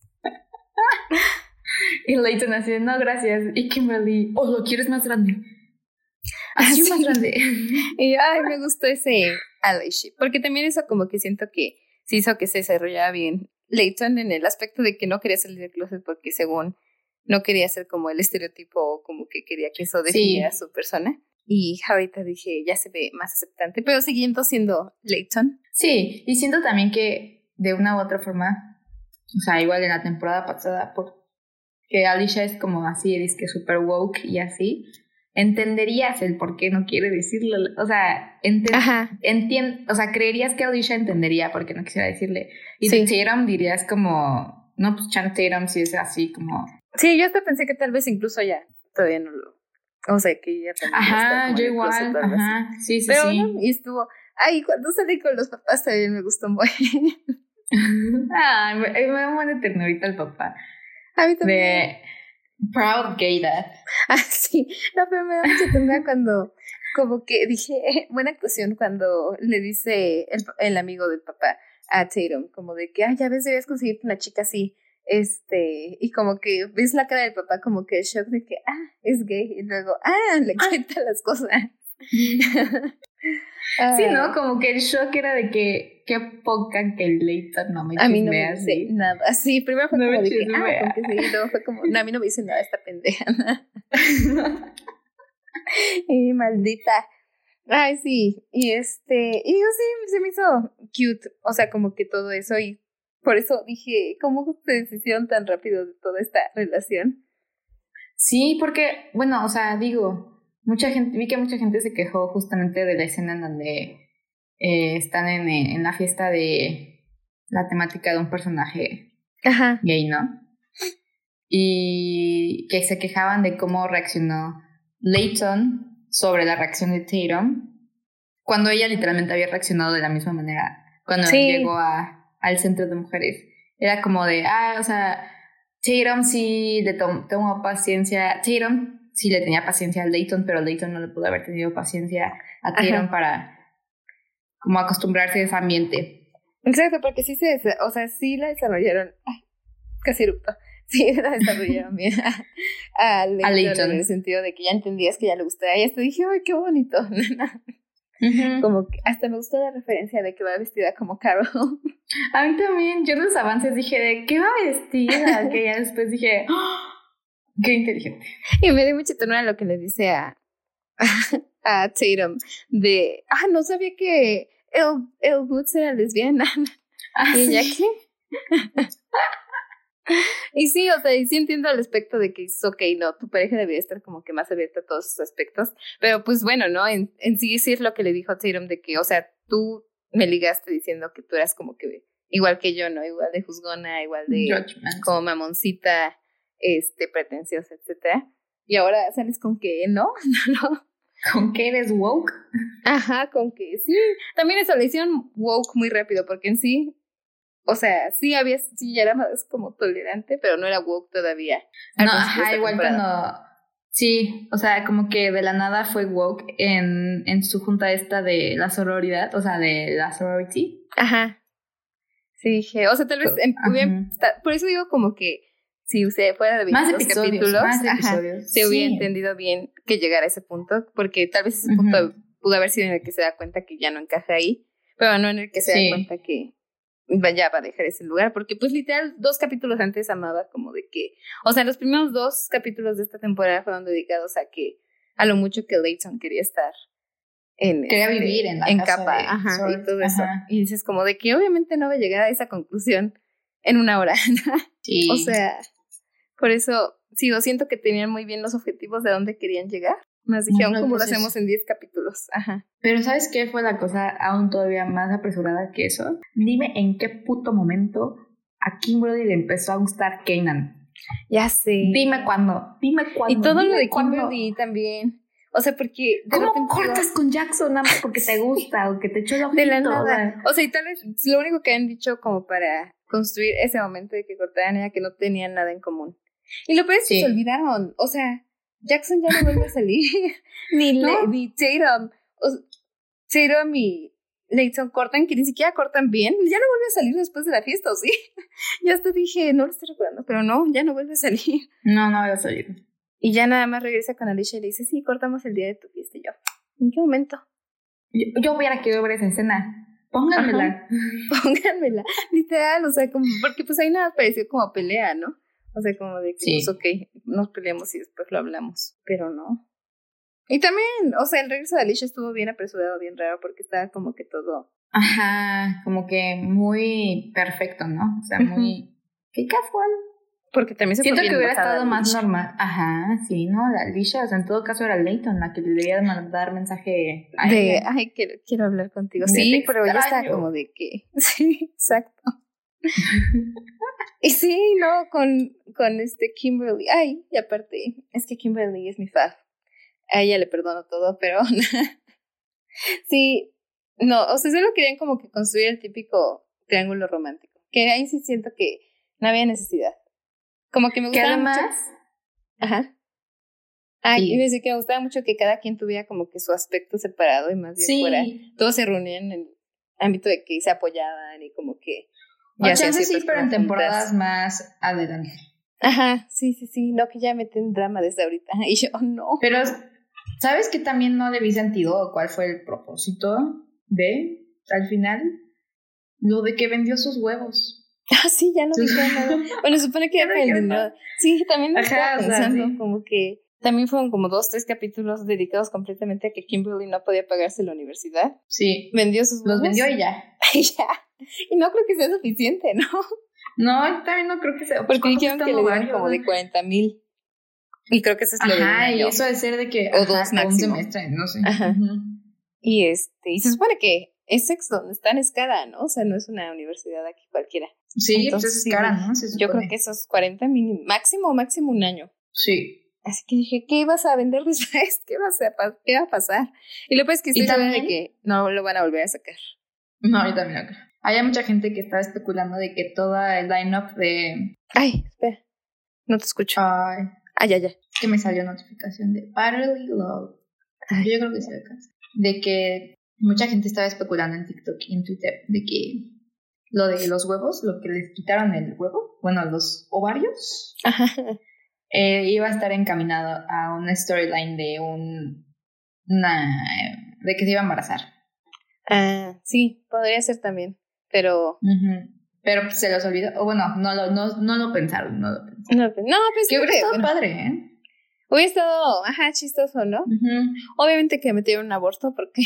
Y Layton así, no, gracias. Y Kimberly, oh, ¿lo quieres más grande? Así así más grande. Y yo, ay, me gustó ese allyship, porque también eso como que siento que sí hizo que se desarrollara bien Layton en el aspecto de que no quería salir del closet porque según no quería ser como el estereotipo o como que quería que eso definiera sí. su persona. Y ahorita dije, ya se ve más aceptante, pero siguiendo siendo Layton. Sí, y siento también que de una u otra forma, o sea, igual en la temporada pasada, porque Alicia es como así, es que super woke y así, entenderías el por qué no quiere decirlo. O sea, enten- entien- o sea, creerías que Alicia entendería por qué no quisiera decirle. Y sí. de Tatum dirías como, no, pues Channing Tatum sí es así como... Sí, yo hasta pensé que tal vez incluso ya todavía no lo... O sea, que ya también ajá, yo igual, ajá, sí, sí, pero, sí. ¿no? Y estuvo... Ay, cuando salí con los papás también me gustó muy. Ay, me, me da buena ternurita el papá. A mí también. De Proud Gay Dad. Ah, sí. No, pero me da mucha ternura cuando... Como que dije... Buena actuación cuando le dice el, el amigo del papá a Tatum. Como de que, ay, ya ves, debías conseguirte una chica así. Este, y como que ves la cara del papá como que shock de que, ah, es gay, y luego, ah, le cuenta las cosas. Sí, ¿no? Como que el shock era de que, qué poca que el Leighton no me chismea. A mí no me dice así. Nada. Sí, primero fue no como de que, ah, con que sí, luego fue como, no, a mí no me dice nada esta pendeja. Y maldita. Ay, sí, y este, y yo sí, se me hizo cute, o sea, como que todo eso, y por eso dije, ¿cómo se decidieron tan rápido de toda esta relación? Sí, porque, bueno, o sea, digo, mucha gente, vi que mucha gente se quejó justamente de la escena en donde eh, están en, en la fiesta de la temática de un personaje Ajá. gay, ¿no? Y que se quejaban de cómo reaccionó Leighton sobre la reacción de Tatum, cuando ella literalmente había reaccionado de la misma manera cuando sí. llegó a, al centro de mujeres. Era como de, ah, o sea, Tatum sí le tom- tomó paciencia, Tatum sí le tenía paciencia a Leighton, pero Leighton no le pudo haber tenido paciencia a Tatum Ajá. para como acostumbrarse a ese ambiente. Exacto, porque sí se, o sea, sí la desarrollaron, ay, casi erupto, sí la desarrollaron bien a, a, Leighton, a Leighton en el sentido de que ya entendías que ya le gustaba y hasta dije, ay, qué bonito. Uh-huh. Como que hasta me gustó la referencia de que va vestida como Carol. A mí también, yo en los avances dije de ¿qué va vestida? Que ya después dije, ¡oh! Qué inteligente. Y me dio mucha ternura lo que le dice a, a Tatum de, ah, no sabía que el, el Woods era lesbiana. Ah, y ¿sí? ella, ¿qué? Y sí, o sea, y sí entiendo el aspecto de que es ok, no, tu pareja debería estar como que más abierta a todos esos aspectos, pero pues bueno, ¿no? En, en sí sí es lo que le dijo a Tatum de que, o sea, tú me ligaste diciendo que tú eras como que igual que yo, ¿no? Igual de juzgona, igual de Judgment. Como mamoncita, este, pretenciosa, etcétera. Y ahora sales con que no, no. ¿Con que eres woke? Ajá, con que sí. También eso le hicieron woke muy rápido, porque en sí, o sea, sí había, sí ya era más como tolerante, pero no era woke todavía. No, ajá, igual temporada. Cuando, sí, o sea, como que de la nada fue woke en, en su junta esta de la sororidad, o sea, de la sorority. Ajá. Sí, dije, o sea, tal vez, en, hubiera, por eso digo como que si se fuera de veintidós capítulos, más ajá, episodios, se sí. hubiera entendido bien que llegara a ese punto, porque tal vez ese punto uh-huh. pudo haber sido en el que se da cuenta que ya no encaja ahí, pero no en el que se sí. da cuenta que ya va a dejar ese lugar, porque pues literal dos capítulos antes amaba como de que, o sea, los primeros dos capítulos de esta temporada fueron dedicados a que, a lo mucho que Leighton quería estar en quería este, vivir en la en casa capa, de ajá, Sword. y todo eso, ajá. y dices como de que obviamente no va a llegar a esa conclusión en una hora, sí. O sea, por eso, sí, lo siento que tenían muy bien los objetivos de dónde querían llegar. Nos dijeron no, no, cómo pues lo hacemos eso. En diez capítulos. Ajá. Pero ¿sabes qué fue la cosa aún todavía más apresurada que eso? Dime en qué puto momento a Kimberly le empezó a gustar Kanan. Ya sé. Dime cuándo. Dime cuándo. Y todo dime lo de cuándo. Kimberly también. O sea, porque... ¿Cómo repente, cortas con Jackson nada más porque te gusta o que te echó el ojito? De la nada. O sea, y tal vez lo único que han dicho como para construir ese momento de que cortaran era que no tenían nada en común. Y lo peor es que sí. se olvidaron. O sea, Jackson ya no vuelve a salir. ni, ¿No? Le, ni Tatum. O, Tatum y Leighton cortan, que ni siquiera cortan bien. Ya no vuelve a salir después de la fiesta, ¿o sí? Ya hasta dije, no lo estoy recordando, pero no, ya no vuelve a salir. No, no vuelve a salir. Y ya nada más regresa con Alicia y le dice, sí, cortamos el día de tu fiesta. Y yo, ¿en qué momento? Yo, yo hubiera querido ver esa escena. Pónganmela. Ajá. Pónganmela. Literal, o sea, como, porque pues ahí nada pareció como pelea, ¿no? O sea, como de que, sí. pues, ok, nos peleamos y después lo hablamos. Pero no. Y también, o sea, el regreso de Alicia estuvo bien apresurado, bien raro, porque estaba como que todo... Ajá, como que muy perfecto, ¿no? O sea, muy... Uh-huh. Qué casual. Porque también se Siento fue bien que hubiera bajada, estado más normal. Ajá, sí, ¿no? La Alicia, o sea, en todo caso era Leighton la que le debía mandar mensaje a de, ella. Ay, quiero, quiero hablar contigo. De sí, pero ella está como de que... Sí, exacto. Y sí, no, con, con este Kimberly. Ay, y aparte, es que Kimberly es mi fab. A ella le perdono todo, pero sí, no, o sea, solo querían como que construir el típico triángulo romántico. Que ahí sí siento que no había necesidad. Como que me Que gustaba además, mucho. Ajá. Ay, Sí. iba a decir que me gustaba mucho que cada quien tuviera como que su aspecto separado y más bien Sí. fuera. Todos se reunían en el ámbito de que se apoyaban y como que o ya hacían chance sí, ciertas pero en como juntas. temporadas más adelante. Ajá, sí, sí, sí. No, que ya meten drama desde ahorita. Y yo, oh, no. Pero, ¿sabes qué también no le vi sentido? ¿O cuál fue el propósito de, al final? Lo de que vendió sus huevos. Ah, sí, ya no Sus- dijeron nada. Bueno, se supone que Ya era no por el dijeron dinero. nada. Sí, también me Ajá, estaba o sea, pensando sí. como que también fueron como dos, tres capítulos dedicados completamente a que Kimberly no podía pagarse la universidad. Sí. Vendió sus Los huevos. vendió y ya. Y ya. Y no creo que sea suficiente, ¿no? No, yo también no creo que sea. Pues, Porque ¿cuánto dijeron cuesta que un le dieron ovario? como de cuarenta mil. Y creo que eso es lo de un Ajá, y año. eso de ser de que. O ajá, dos un máximo. semestre, no sé. Ajá. Ujú. Y este, y se supone que es Exton, está en Escada, ¿no? O sea, no es una universidad aquí cualquiera. Sí, Entonces, pues es sí, cara, dije, ¿no? Se yo creo supone. que esos cuarenta mil, máximo, máximo un año. Sí. Así que dije, ¿qué ibas a vender después? ¿Qué, vas a pa- ¿Qué va a pasar? Y lo peor es que Y estoy segura de también- que no lo van a volver a sacar. No, yo también lo creo. Hay mucha gente que estaba especulando de que toda el line-up de. Ay, espera, no te escucho. Ay, Ah, ya, ya. que me salió notificación de Battery Love. Ay. Yo creo que sí alcanza. De que mucha gente estaba especulando en TikTok y en Twitter de que lo de los huevos, lo que les quitaron el huevo, bueno, los ovarios, Ajá. eh, iba a estar encaminado a una storyline de un. Una. de que se iba a embarazar. Ah, sí, podría ser también, pero Ujú. Pero pues, se los olvidó. O bueno, no lo, no, no lo pensaron. No lo pensaron. no, pues, no, pues Que hubiera que, estado bueno, padre, ¿eh? hubiera estado, ajá, chistoso, ¿no? Ujú. Obviamente que metieron un aborto porque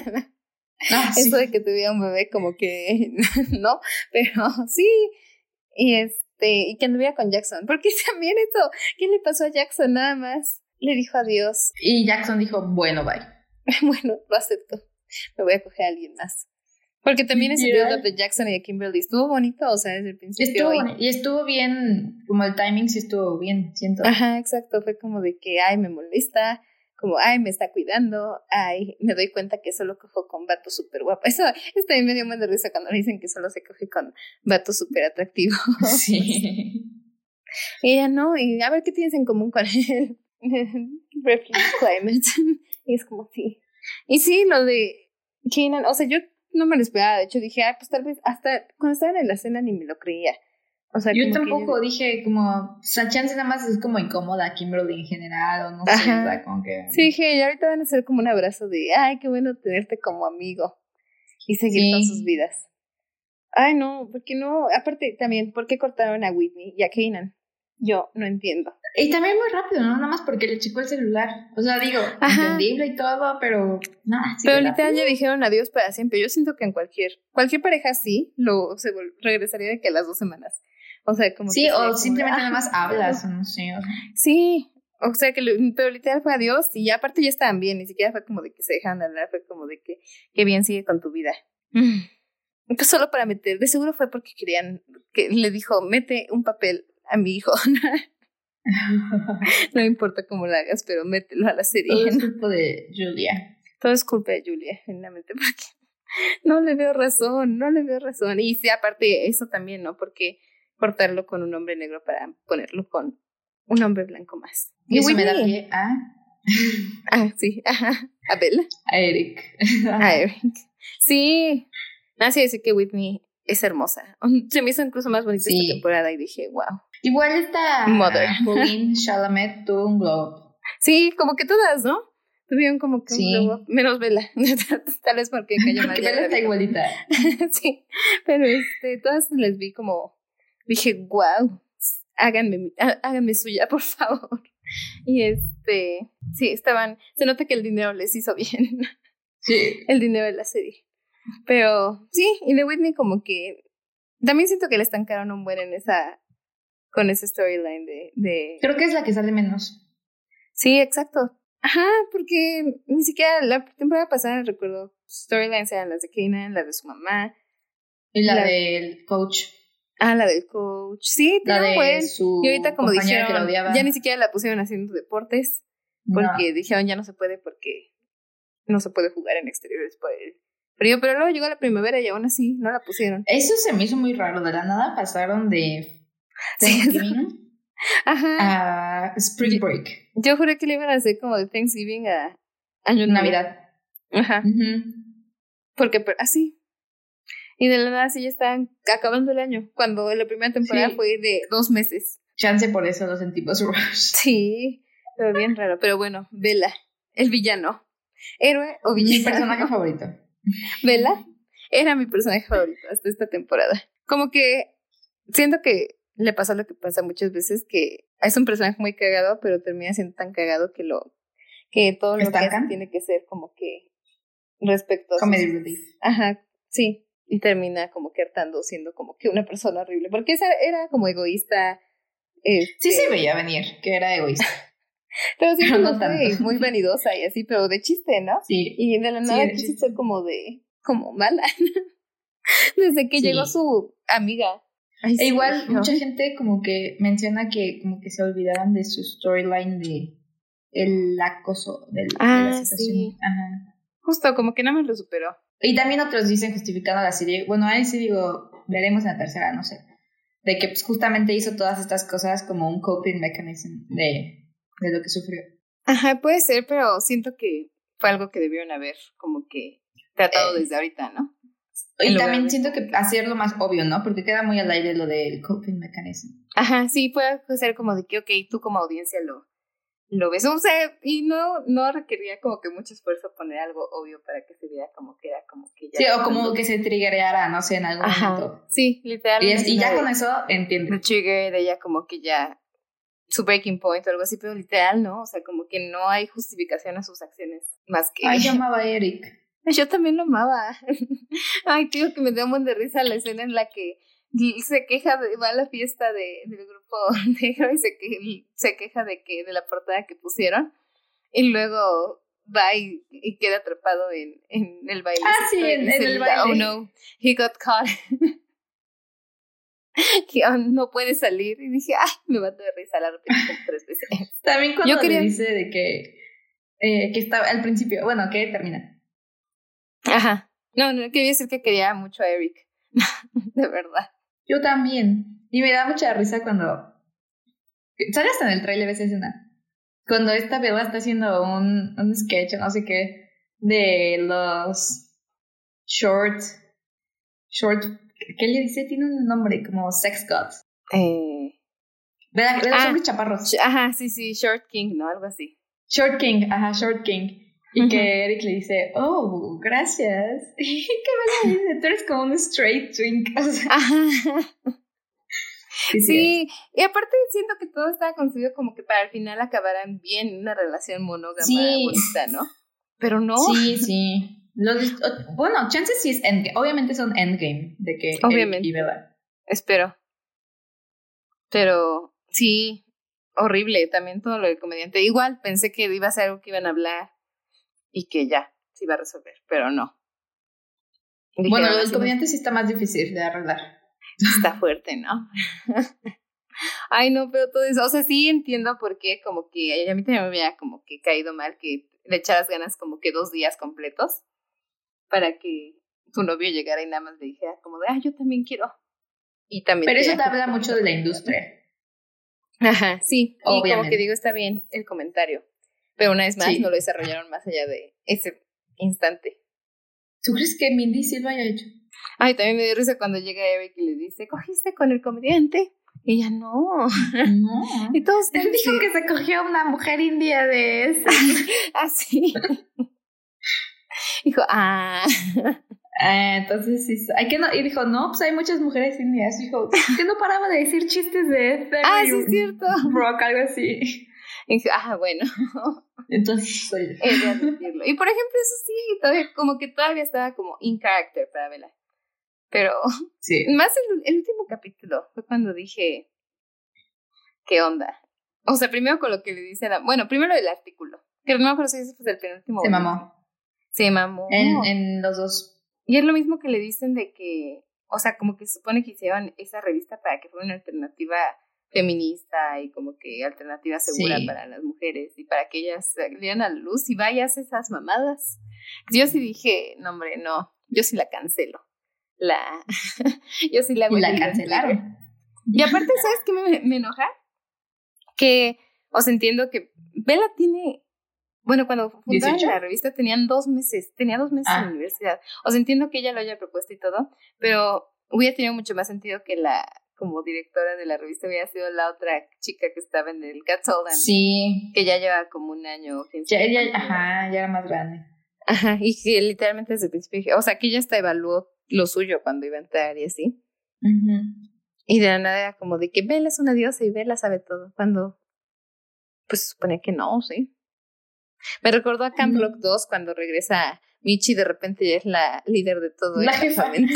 Ah, sí. eso de que tuviera un bebé como que no, pero sí. Y este, y que anduviera con Jackson, porque también eso, ¿qué le pasó a Jackson? Nada más le dijo adiós. Y Jackson dijo, bueno, bye. Bueno, lo acepto. Me voy a coger a alguien más. Porque también ese Literal. build-up de Jackson y de Kimberly estuvo bonito, o sea, desde el principio. Estuvo, y- boni- y estuvo bien, como el timing sí estuvo bien, siento. Ajá, exacto, fue como de que, ay, me molesta, como, ay, me está cuidando, ay, me doy cuenta que solo cojo con vato súper guapo. Eso, eso también me dio más de risa cuando le dicen que solo se coge con vato súper atractivo. Sí. Y ella no, y a ver qué tienes en común con el refugee climate. Y es como, sí. Y sí, lo de Kanan, o sea, yo no me lo esperaba, de hecho dije, ay, pues tal vez hasta cuando estaban en la cena ni me lo creía. O sea, Yo como que tampoco dije como, o sea, chance nada más es como incómoda Kimberly en general, o no sé, Ajá. o sea, como que. Sí, dije, y ahorita van a ser como un abrazo de, ay, qué bueno tenerte como amigo y seguir Sí. con sus vidas. Ay, no, porque no, aparte también, ¿por qué cortaron a Whitney y a Kanan? Yo no entiendo. Y también muy rápido, ¿no? Nada más porque le chicó el celular. O sea, digo, Ajá. entendible y todo, pero. No, sí Pero que literal rápido. ya dijeron adiós para siempre. Yo siento que en cualquier, cualquier pareja sí, lo se vol- regresaría de que a las dos semanas. O sea, como Sí, que sería o como, simplemente ah, nada más hablas, o no sé. O sea. sí, o sea que lo- pero literal fue adiós y ya aparte ya estaban bien, ni siquiera fue como de que se dejan de hablar, fue como de que, que bien sigue con tu vida. Mm. Pues solo para meter, de seguro fue porque querían, que le dijo, mete un papel a mi hijo. No importa cómo lo hagas, pero mételo a la serie. Todo es ¿no? culpa de Julia. Todo es culpa de Julia, genuinamente, porque no le veo razón, no le veo razón. Y sí, aparte eso también, ¿no? Porque cortarlo con un hombre negro para ponerlo con un hombre blanco más. Y eso me da Whitney. pie a, Ah, sí, ajá. A Bella. a Eric. A Eric. Sí. Así decir que Whitney es hermosa. Se me hizo incluso más bonita Sí. esta temporada y dije, wow. Igual esta Mother. Pauline Chalamet tuvo un glow. Sí, como que todas, ¿no? Tuvieron como que Sí. un globo, menos Bella. Tal vez porque cayó mal. Porque ya Bella la está vi. igualita. Sí, pero este, todas les vi como, dije, wow, háganme, mi- há- háganme suya, por favor. Y este, sí, estaban, se nota que el dinero les hizo bien, Sí. el dinero de la serie. Pero sí, y de Whitney como que, también siento que le estancaron un buen en esa, con esa storyline de, de... Creo que es la que sale menos. Sí, exacto. Ajá, porque ni siquiera la temporada pasada recuerdo storylines eran las de Kanan, las de su mamá. Y la, La- del coach. Ah, la del coach. Sí, La tiene un de buen. su Y ahorita como compañera que la dijeron, odiaba. ya ni siquiera la pusieron haciendo deportes. Porque No. dijeron ya no se puede porque no se puede jugar en exteriores por el frío. Pero luego llegó la primavera y aún así no la pusieron. Eso se me hizo muy raro. De la nada pasaron de Thanksgiving Sí, Ajá. a Spring Break. Yo, yo juré que le iban a hacer como de Thanksgiving a Año Nuevo. Navidad. Ajá. Uh-huh. Porque así. Y de la nada sí ya estaban acabando el año. Cuando la primera temporada Sí. fue de dos meses. Chance por eso lo sentimos rush. Sí, pero bien raro. Pero bueno, Bella, el villano. ¿Héroe o villano? Mi personaje favorito. Bella era mi personaje favorito hasta esta temporada. Como que siento que le pasa lo que pasa muchas veces, que es un personaje muy cagado, pero termina siendo tan cagado que lo que todo lo que hace tiene que ser como que respecto a Comedy sus... relief. Ajá, sí. Y termina como que hartando siendo como que una persona horrible. Porque esa era como egoísta. Este... Sí se veía venir que era egoísta. Pero siempre pero no lo fue tanto. muy vanidosa y así, pero de chiste, ¿no? Sí. Y de la nada sí, sí fue como de, como mala. Desde que sí. llegó su amiga. Ay, e igual sí, mucha ¿no? gente como que menciona que como que se olvidaban de su storyline de el acoso del, ah, de la situación. Sí. Ajá. Justo, como que nada más lo superó. Y también otros dicen justificando la serie, bueno, ahí sí digo, veremos en la tercera, no sé, de que pues justamente hizo todas estas cosas como un coping mechanism de, de lo que sufrió. Ajá, puede ser, pero siento que fue algo que debieron haber como que tratado eh, desde ahorita, ¿no? Y también siento que hacerlo más obvio, ¿no? Porque queda muy al aire lo del coping mechanism. Ajá, sí, puede ser como de que, ok, tú como audiencia lo, lo ves. O sea, y no, no requería como que mucho esfuerzo poner algo obvio para que se viera como que era como que ya... Sí, o como que se triggereara, no sé, en algún Ajá, momento. Sí, literalmente. Y, y ya de, con eso entiendo. El trigger de ella como que ya... su breaking point o algo así, pero literal, ¿no? O sea, como que no hay justificación a sus acciones más que... Ay, yo amaba a Eric. Yo también lo amaba. Ay, tío, que me dio un buen de risa la escena en la que se queja, de, va a la fiesta de, del grupo negro y se, que, se queja de que de la portada que pusieron y luego va y, y queda atrapado en, en el baile. Ah, sí, en, en el baile. Oh, no, he got caught. Que no puede salir y dije, ay, me mato de risa, la repetí como tres veces. También cuando Yo quería... le dice de que eh, que estaba al principio, bueno, que termina. Ajá, no, no, quería decir que quería mucho a Eric, de verdad. Yo también, y me da mucha risa cuando, ¿sale hasta en el trailer esa escena? Cuando esta Bella está haciendo un, un sketch, no sé qué, de los short, short, ¿qué le dice? Tiene un nombre, como sex gods. Eh... De, la, de los ah, hombres chaparros. Ajá, sí, sí, Short King, ¿no? Algo así. Short King, ajá, Short King. Y uh-huh. que Eric le dice, oh, gracias. Y que me dice, tú eres como un straight drink. O sea, ajá. Sí, sí, y aparte siento que todo estaba construido como que para al final acabaran bien una relación monógama sí. bonita, ¿no? Pero no. Sí, sí. Los, bueno, chances sí es endgame. Obviamente son endgame de que Obviamente. Eric y Bella. Espero. Pero sí, horrible también todo lo del comediante. Igual pensé que iba a ser algo que iban a hablar y que ya se iba a resolver, pero no. Dije, bueno, lo del comediante no... sí está más difícil de arreglar. Está fuerte, ¿no? Ay, no, pero todo eso, o sea, sí entiendo por qué, como que a mí también me había como que caído mal que le echaras ganas como que dos días completos para que tu novio llegara y nada más le dijera como de, ah, yo también quiero. Y también pero eso te habla mucho de la industria. Ajá, sí, obviamente. Y como que digo, está bien el comentario, pero una vez más sí. no lo desarrollaron más allá de ese instante. ¿Tú crees que Mindy sí lo haya hecho? Ay, también me dio risa cuando llega Eric y le dice, ¿cogiste con el comediante? Y ella, no. No. Y todos él dijo sí. que se cogió a una mujer india de ese. Ah, sí. Dijo, ah. Ah, entonces sí. Hay que no, y dijo, no, pues hay muchas mujeres indias. Dijo, que no paraba de decir chistes de Ferry ah, sí, es cierto. Rock, algo así. Y dijo, ah, bueno. Entonces soy yo. Es de admitirlo. Y por ejemplo, eso sí, todavía, como que todavía estaba como in character para Bella. Pero sí. más el, el último capítulo fue cuando dije, ¿qué onda? O sea, primero con lo que le dice la... Bueno, primero el artículo. Que no me acuerdo si ese fue el penúltimo. Se mamó. Se mamó. En, en los dos. Y es lo mismo que le dicen de que, o sea, como que se supone que hicieron esa revista para que fuera una alternativa feminista y como que alternativa segura sí. para las mujeres y para que ellas salieran a la luz y vayas esas mamadas. Yo sí dije, no hombre, no, yo sí la cancelo. La, yo sí la hago. Y la cancelaron. Y aparte, ¿sabes qué me, me enoja? Que, o sea, entiendo que Bella tiene, bueno, cuando fundaron la revista tenían dos meses, tenía dos meses ah. en la universidad. O sea, entiendo que ella lo haya propuesto y todo, pero hubiera tenido mucho más sentido que la, como directora de la revista hubiera sido la otra chica que estaba en el Gatsoldan. Sí. Que ya lleva como un año. Ya, ya, ajá, ya era más grande. Ajá, y que literalmente desde el principio, o sea, que ella hasta evaluó lo suyo cuando iba a entrar y así. Uh-huh. Y de la nada era como de que Bella es una diosa y Bella sabe todo, cuando pues supone que no, ¿sí? Me recordó a Camp Rock dos cuando regresa Michi, de repente ya es la líder de todo la el campamento.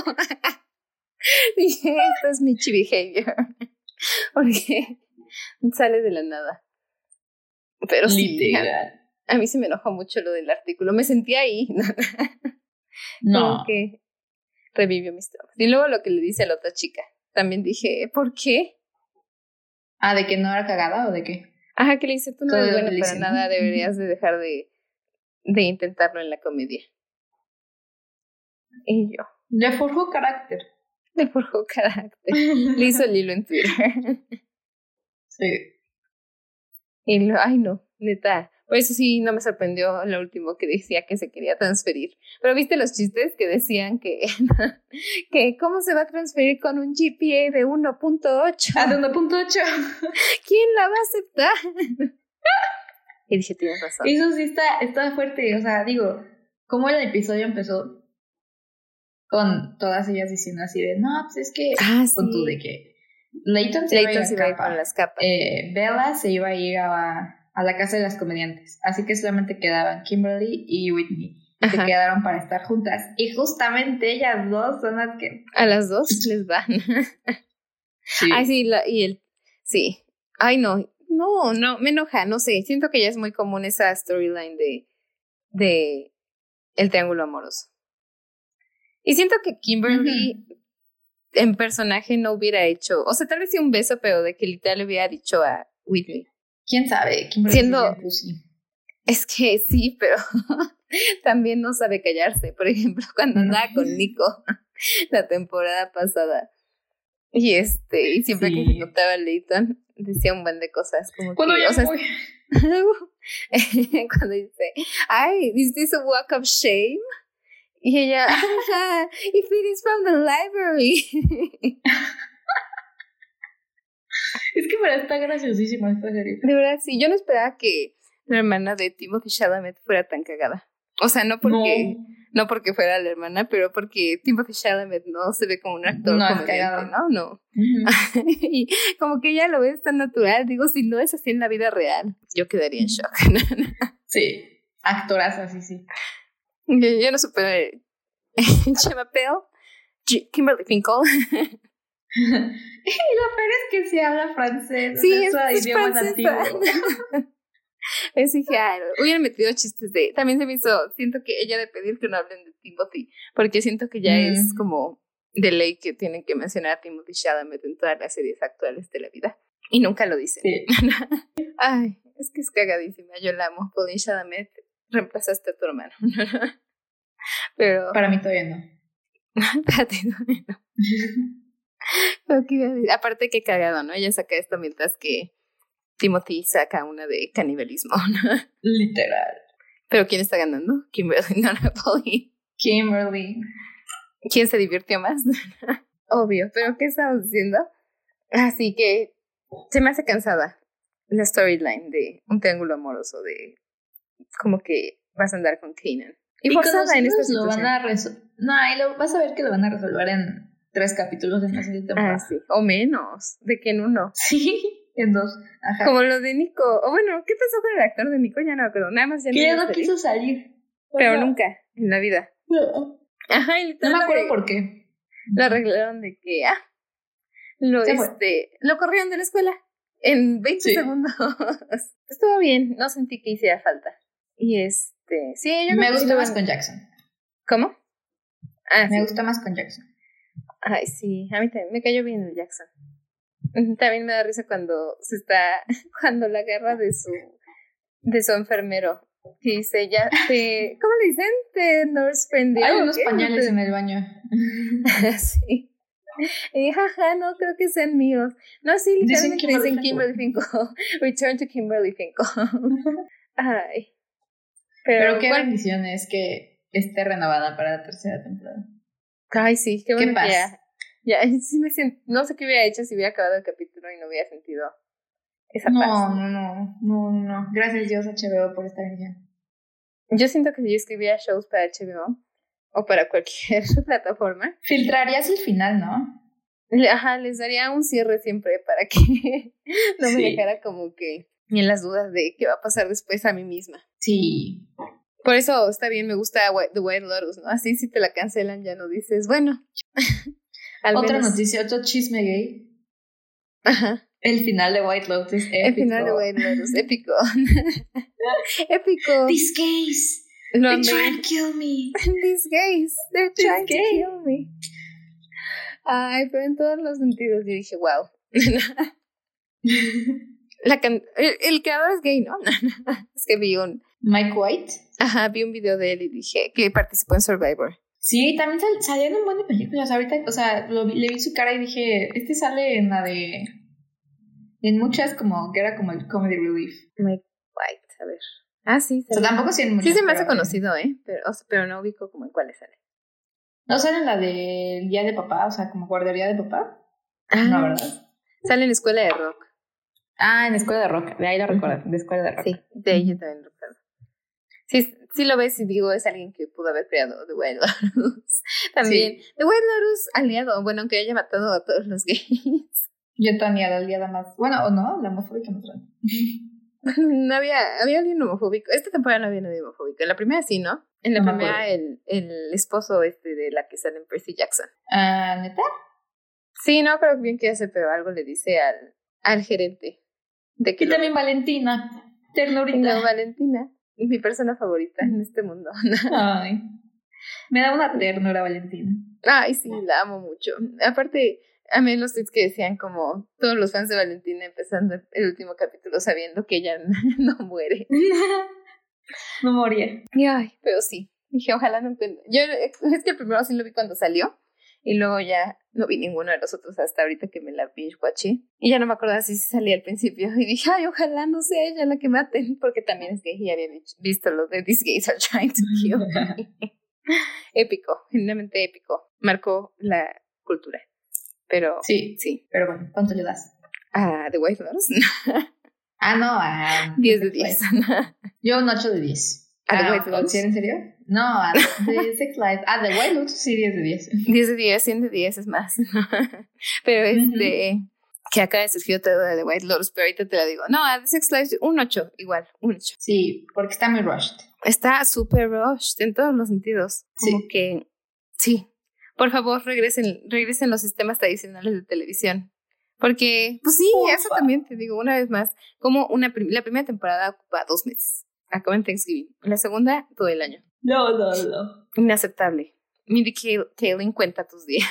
Dije, esto es Michi behavior. Porque sale de la nada. Pero sí, a, a mí se me enojó mucho lo del artículo. Me sentí ahí. No. Como que revivió mis traumas. Y luego lo que le dice a la otra chica. También dije, ¿por qué? Ah, ¿de que no era cagada o de qué? Ajá, que le dice, tú no eres buena para nada, deberías de dejar de, de intentarlo en la comedia. Y yo. Le forjó carácter. Le forjó carácter. Le hizo el hilo en Twitter. Sí. Y lo, ay no, neta. Por eso sí no me sorprendió lo último que decía que se quería transferir. Pero viste los chistes que decían que, que ¿cómo se va a transferir con un G P A de uno punto ocho? ¿A de uno punto ocho? ¿Quién la va a aceptar? Y dije, tienes razón. Eso sí está, está fuerte. O sea, digo, ¿cómo el episodio empezó? Con todas ellas diciendo así de, no, pues es que, ah, con sí. tú de que Layton se Layton iba a ir, se iba a ir con las capas. Eh, Bella se iba a ir a, a la casa de las comediantes, así que solamente quedaban Kimberly y Whitney. Ajá. Se quedaron para estar juntas. Y justamente ellas dos son las que... A las dos les van. Sí. Ay, sí, la, y él, sí. Ay, no, no, no, me enoja, no sé. Siento que ya es muy común esa storyline de, de el triángulo amoroso. Y siento que Kimberly uh-huh. en personaje no hubiera hecho, o sea, tal vez sí un beso, pero de que literal le hubiera dicho a Whitney. ¿Quién sabe? Kimberly siendo, es que sí, pero también no sabe callarse. Por ejemplo, cuando andaba uh-huh. con Nico la temporada pasada. Y este, y siempre sí. que se notaba Layton, decía un buen de cosas como cuando que, ya o sea, voy. cuando dice, ay, is this a walk of shame? Y ella, if it is from the library. Es que para está graciosísima esta serie. De verdad, sí, yo no esperaba que la hermana de Timothée Chalamet fuera tan cagada. O sea, no porque no, no porque fuera la hermana, pero porque Timothée Chalamet no se ve como un actor no comediante, ¿no? No. Uh-huh. Y como que ella lo ve tan natural. Digo, si no es así en la vida real, yo quedaría en shock. Sí, actoraza, sí, sí. Yo, yo no supe Gemma Pell, G- Kimberly Finkel. Y lo peor es que sí habla francés. Sí, es, es, es idioma nativo. Es dije, ay, hubieran metido chistes de... También se me hizo, siento que ella de pedir que no hablen de Timothy, porque siento que ya mm. es como de ley que tienen que mencionar a Timothée Chalamet en todas las series actuales de la vida. Y nunca lo dicen. Sí. Ay, es que es cagadísima, yo la amo. Timothée Chalamet, reemplazaste a tu hermano. Pero... Para mí todavía no. Para ti todavía no. Okay, aparte que cagado, ¿no? Ella saca esto mientras que Timothy saca una de canibalismo, ¿no? Literal. ¿Pero quién está ganando? Kimberly, no Napoli. Kimberly. ¿Quién se divirtió más? Obvio, pero ¿qué estamos diciendo? Así que se me hace cansada la storyline de un triángulo amoroso de como que vas a andar con Kanan. Y, y forzada en esta lo van a resol- No, y lo, vas a ver que lo van a resolver en tres capítulos en la siguiente temporada. Ah, sí. O menos. De que en uno. Sí, en dos. Ajá. Como lo de Nico. O bueno, ¿qué pasó con el actor de Nico? Ya no me acuerdo. Nada más ya no. Que ya no quiso salir. Pero Ajá. nunca en la vida. No. Ajá, y no me acuerdo de, por qué. Lo arreglaron de que, ah, lo, este, lo corrieron de la escuela en veinte sí. segundos. Estuvo bien. No sentí que hiciera falta. Y este, sí, yo me gusta más con Jackson. ¿Cómo? Ah, me sí. gusta más con Jackson. Ay, sí, a mí también me cayó bien el Jackson. También me da risa cuando se está, cuando la agarra de su, de su enfermero. Que dice, ya te, ¿cómo le dicen? Te nurse prendió. Hay unos ¿qué? pañales en el baño. Sí. Y jaja, no creo que sean míos. No, sí, literalmente dicen Kimberly Finko. Return to Kimberly Finko. Ay. Pero, Pero qué ¿cuál? bendición es que esté renovada para la tercera temporada. Ay, sí, qué bueno qué que ya. Ya, sí me siento, no sé qué hubiera hecho si hubiera acabado el capítulo y no hubiera sentido esa no, paz. No, no, no, no. Gracias Dios H B O por esta bendición. Yo siento que si yo escribiera shows para H B O o para cualquier plataforma, filtrarías el final, ¿no? Ajá, les daría un cierre siempre para que no me sí. dejara como que en las dudas de qué va a pasar después a mí misma. Sí. Por eso está bien, me gusta The White Lotus, ¿no? Así si te la cancelan ya no dices, bueno. Otra menos... noticia, otro chisme gay. Ajá. El final de White Lotus épico. El final de White Lotus, épico. Épico. These gays, Lo they're trying to kill me. These gays, they're These trying gays. to kill me. Ay, pero en todos los sentidos yo dije, wow. La can... el, el creador es gay, ¿no? Es que vi un... Mike White. Ajá, vi un video de él y dije que participó en Survivor. Sí, también sal, salía en un buen de películas. Ahorita, o sea, lo vi, le vi su cara y dije, este sale en la de... En muchas como, que era como el comedy relief. Mike White, a ver. Ah, sí. O sea, tampoco sí en muchas. Sí se me hace conocido, ¿eh? Pero, o sea, pero no ubico como en cuáles sale. ¿No sale en la del día de papá? O sea, como guardería de papá. Ah, no, ¿verdad? Sale en Escuela de Rock. Ah, en Escuela de Rock. De ahí lo recuerdo, de Escuela de Rock. Sí, de ahí yo también lo recuerdo. Sí, sí lo ves y digo, es alguien que pudo haber creado The White Lotus. También. Sí. The White Lotus aliado, bueno, aunque haya matado a todos los gays. Yo también la aliada más. Bueno, o no, la homofóbica más grande. No había, había alguien homofóbico. Esta temporada no había nadie homofóbico. En la primera sí, ¿no? En la no primera el, el esposo este de la que sale en Percy Jackson. Ah, ¿neta? Sí, no creo bien qué hace, pero algo le dice al, al gerente. De que y lo... también Valentina, ternurita. No, Valentina, mi persona favorita en este mundo. Ay, me da una ternura Valentina. Ay, sí, la amo mucho. Aparte, a mí los tweets que decían como todos los fans de Valentina empezando el último capítulo sabiendo que ella no muere. No moría. Y ay, pero sí. Dije, ojalá no encuentre. Yo es que el primero sí lo vi cuando salió. Y luego ya no vi ninguno de los otros hasta ahorita que me la binge-watché. Y ya no me acordaba si salía al principio. Y dije, ay, ojalá no sea ella la que maten. Porque también es gay y había visto lo de These Gays Are Trying to Kill Me. Épico, genuinamente épico. Marcó la cultura. Pero sí, sí. Pero bueno, ¿cuánto le das? A The White Lotus. Ah, no, a... diez de diez. Yo un ocho de diez. ¿A The ah, White Lotus? ¿En serio? No, a The Sex Life. Ah, The White Lotus sí, diez de diez. diez de diez, cien de diez es más. Pero este... Uh-huh. Que acaba de surgir otra de The White Lotus, pero ahorita te la digo. No, a The Sex Life un ocho, igual, un ocho. Sí, porque está muy rushed. Está súper rushed en todos los sentidos. Como sí. que... Sí. Por favor, regresen, regresen los sistemas tradicionales de televisión. Porque, pues sí, Ufa. Eso también te digo una vez más. Como una prim- la primera temporada ocupa dos meses. Acaba en Thanksgiving. La segunda, todo el año. No, no, no. Inaceptable. Mindy Kaling, cuenta tus días.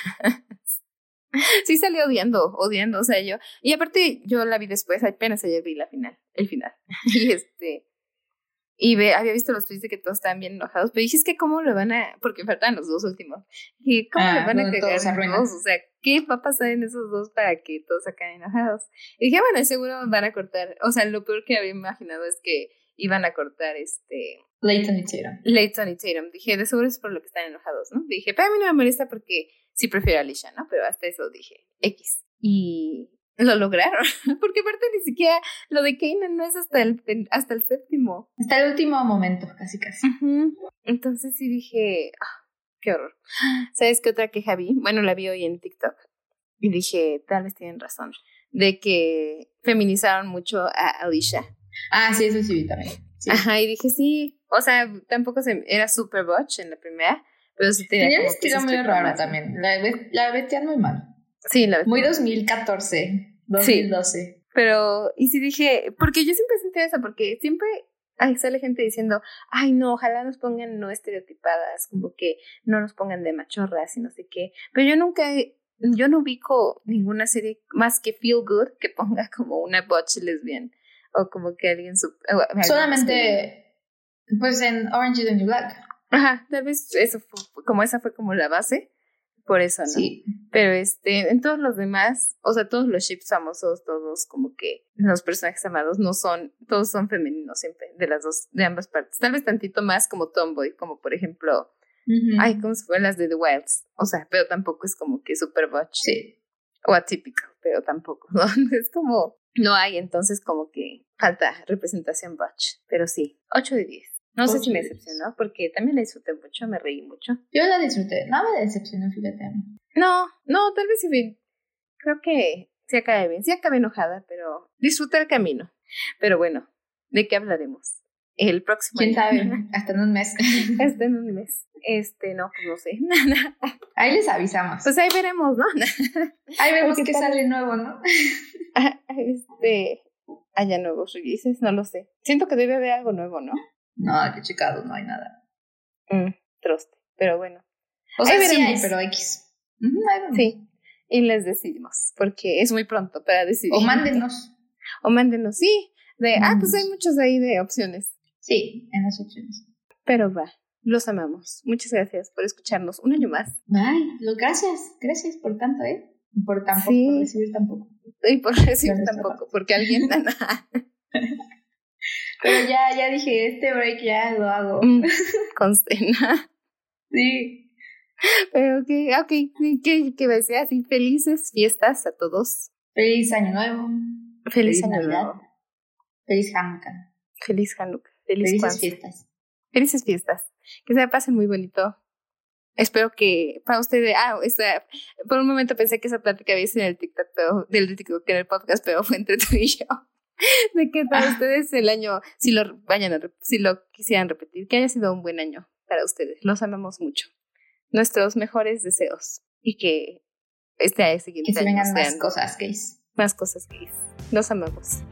Sí salí odiando, odiando, o sea, yo. Y aparte, yo la vi después, apenas ayer vi la final, el final. Y este... Y ve, había visto los tweets de que todos estaban bien enojados, pero dije, es que cómo le van a... Porque faltan los dos últimos. Y ¿cómo ah, le van a cagar dos? O sea, ¿qué va a pasar en esos dos para que todos acaben enojados? Y dije, bueno, seguro van a cortar... O sea, lo peor que había imaginado es que iban a cortar este... Layton y Tatum. Layton y Tatum. Dije, de seguro es por lo que están enojados, ¿no? Dije, pero a mí no me molesta porque sí prefiero a Alicia, ¿no? Pero hasta eso dije, X. Y... lo lograron, porque aparte ni siquiera lo de Kanan no es hasta el hasta el séptimo. Hasta el último momento, casi casi. Uh-huh. Entonces sí dije, ah, qué horror. ¿Sabes qué otra queja vi? Bueno, la vi hoy en TikTok y dije, tal vez tienen razón, de que feminizaron mucho a Alicia. Ah, sí, eso sí vi también. Sí. Ajá, y dije, sí, o sea, tampoco se, era super butch en la primera, pero sí tenía tenía como un estilo muy raro más, también, la, la vestían muy mal. Sí, la muy dos mil catorce, dos mil doce. Sí, pero, y sí dije, porque yo siempre sentí eso, porque siempre ay, sale gente diciendo, ay, no, ojalá nos pongan no estereotipadas, como que no nos pongan de machorras y no sé qué. Pero yo nunca he, yo no ubico ninguna serie más que Feel Good que ponga como una butch lesbiana o como que alguien... Sub, alguien solamente, masculino. Pues en Orange is the New Black. Ajá, tal vez eso fue, como esa fue como la base, por eso, ¿no? Sí. Pero este, en todos los demás, o sea, todos los ships famosos, todos como que los personajes amados no son, todos son femeninos siempre, de las dos, de ambas partes. Tal vez tantito más como Tomboy, como por ejemplo, uh-huh. ay, ¿cómo se fue? Las de The Wilds. O sea, pero tampoco es como que super butch. Sí. O atípico, pero tampoco, ¿no? Es como, no hay, entonces como que falta representación butch. Pero sí, ocho de diez. No sé si me decepcionó, porque también la disfruté mucho, me reí mucho. Yo la disfruté, no me decepcionó, fíjate a mí. No, no, tal vez sí bien. Creo que sí acabé bien, sí acabé enojada, pero disfruté el camino. Pero bueno, ¿de qué hablaremos? El próximo ¿Quién año. sabe? Hasta en un mes. Hasta en un mes. Este, no, pues no sé. Ahí les avisamos. Pues ahí veremos, ¿no? Ahí vemos que sale nuevo, ¿no? Este, haya nuevos releases, no lo sé. Siento que debe haber algo nuevo, ¿no? No, que he checado, no hay nada. Mm, troste, pero bueno. O sea, sí hay, pero X. Uh-huh, sí, y les decidimos, porque es muy pronto para decidir. O mándenos. O mándenos, sí. De, mm. Ah, pues hay muchos ahí de opciones. Sí, en las opciones. Pero va, los amamos. Muchas gracias por escucharnos un año más. Bye, lo, gracias, gracias por tanto, ¿eh? Por tampoco, sí. por recibir tampoco. Y por recibir no tampoco, porque alguien... Pero ya, ya dije, este break ya lo hago. Mm, conste, ¿no? Sí. Pero que, ok, que, que me sea así, felices fiestas a todos. Feliz año nuevo. Feliz, Feliz año Navidad. nuevo. Feliz Hanukkah. Feliz Hanukkah. Feliz Felices Kwanzaa. fiestas. Felices fiestas. Que se la pasen muy bonito. Espero que para ustedes, ah, esta, por un momento pensé que esa plática había sido en el TikTok, pero, del TikTok que en el podcast, pero fue entre tú y yo. De que para ah. ustedes el año, si lo vayan a, si lo quisieran repetir, que haya sido un buen año para ustedes. Los amamos mucho. Nuestros mejores deseos. Y que este siguiente año que se vengan más cosas gays. Más cosas gays. Los amamos.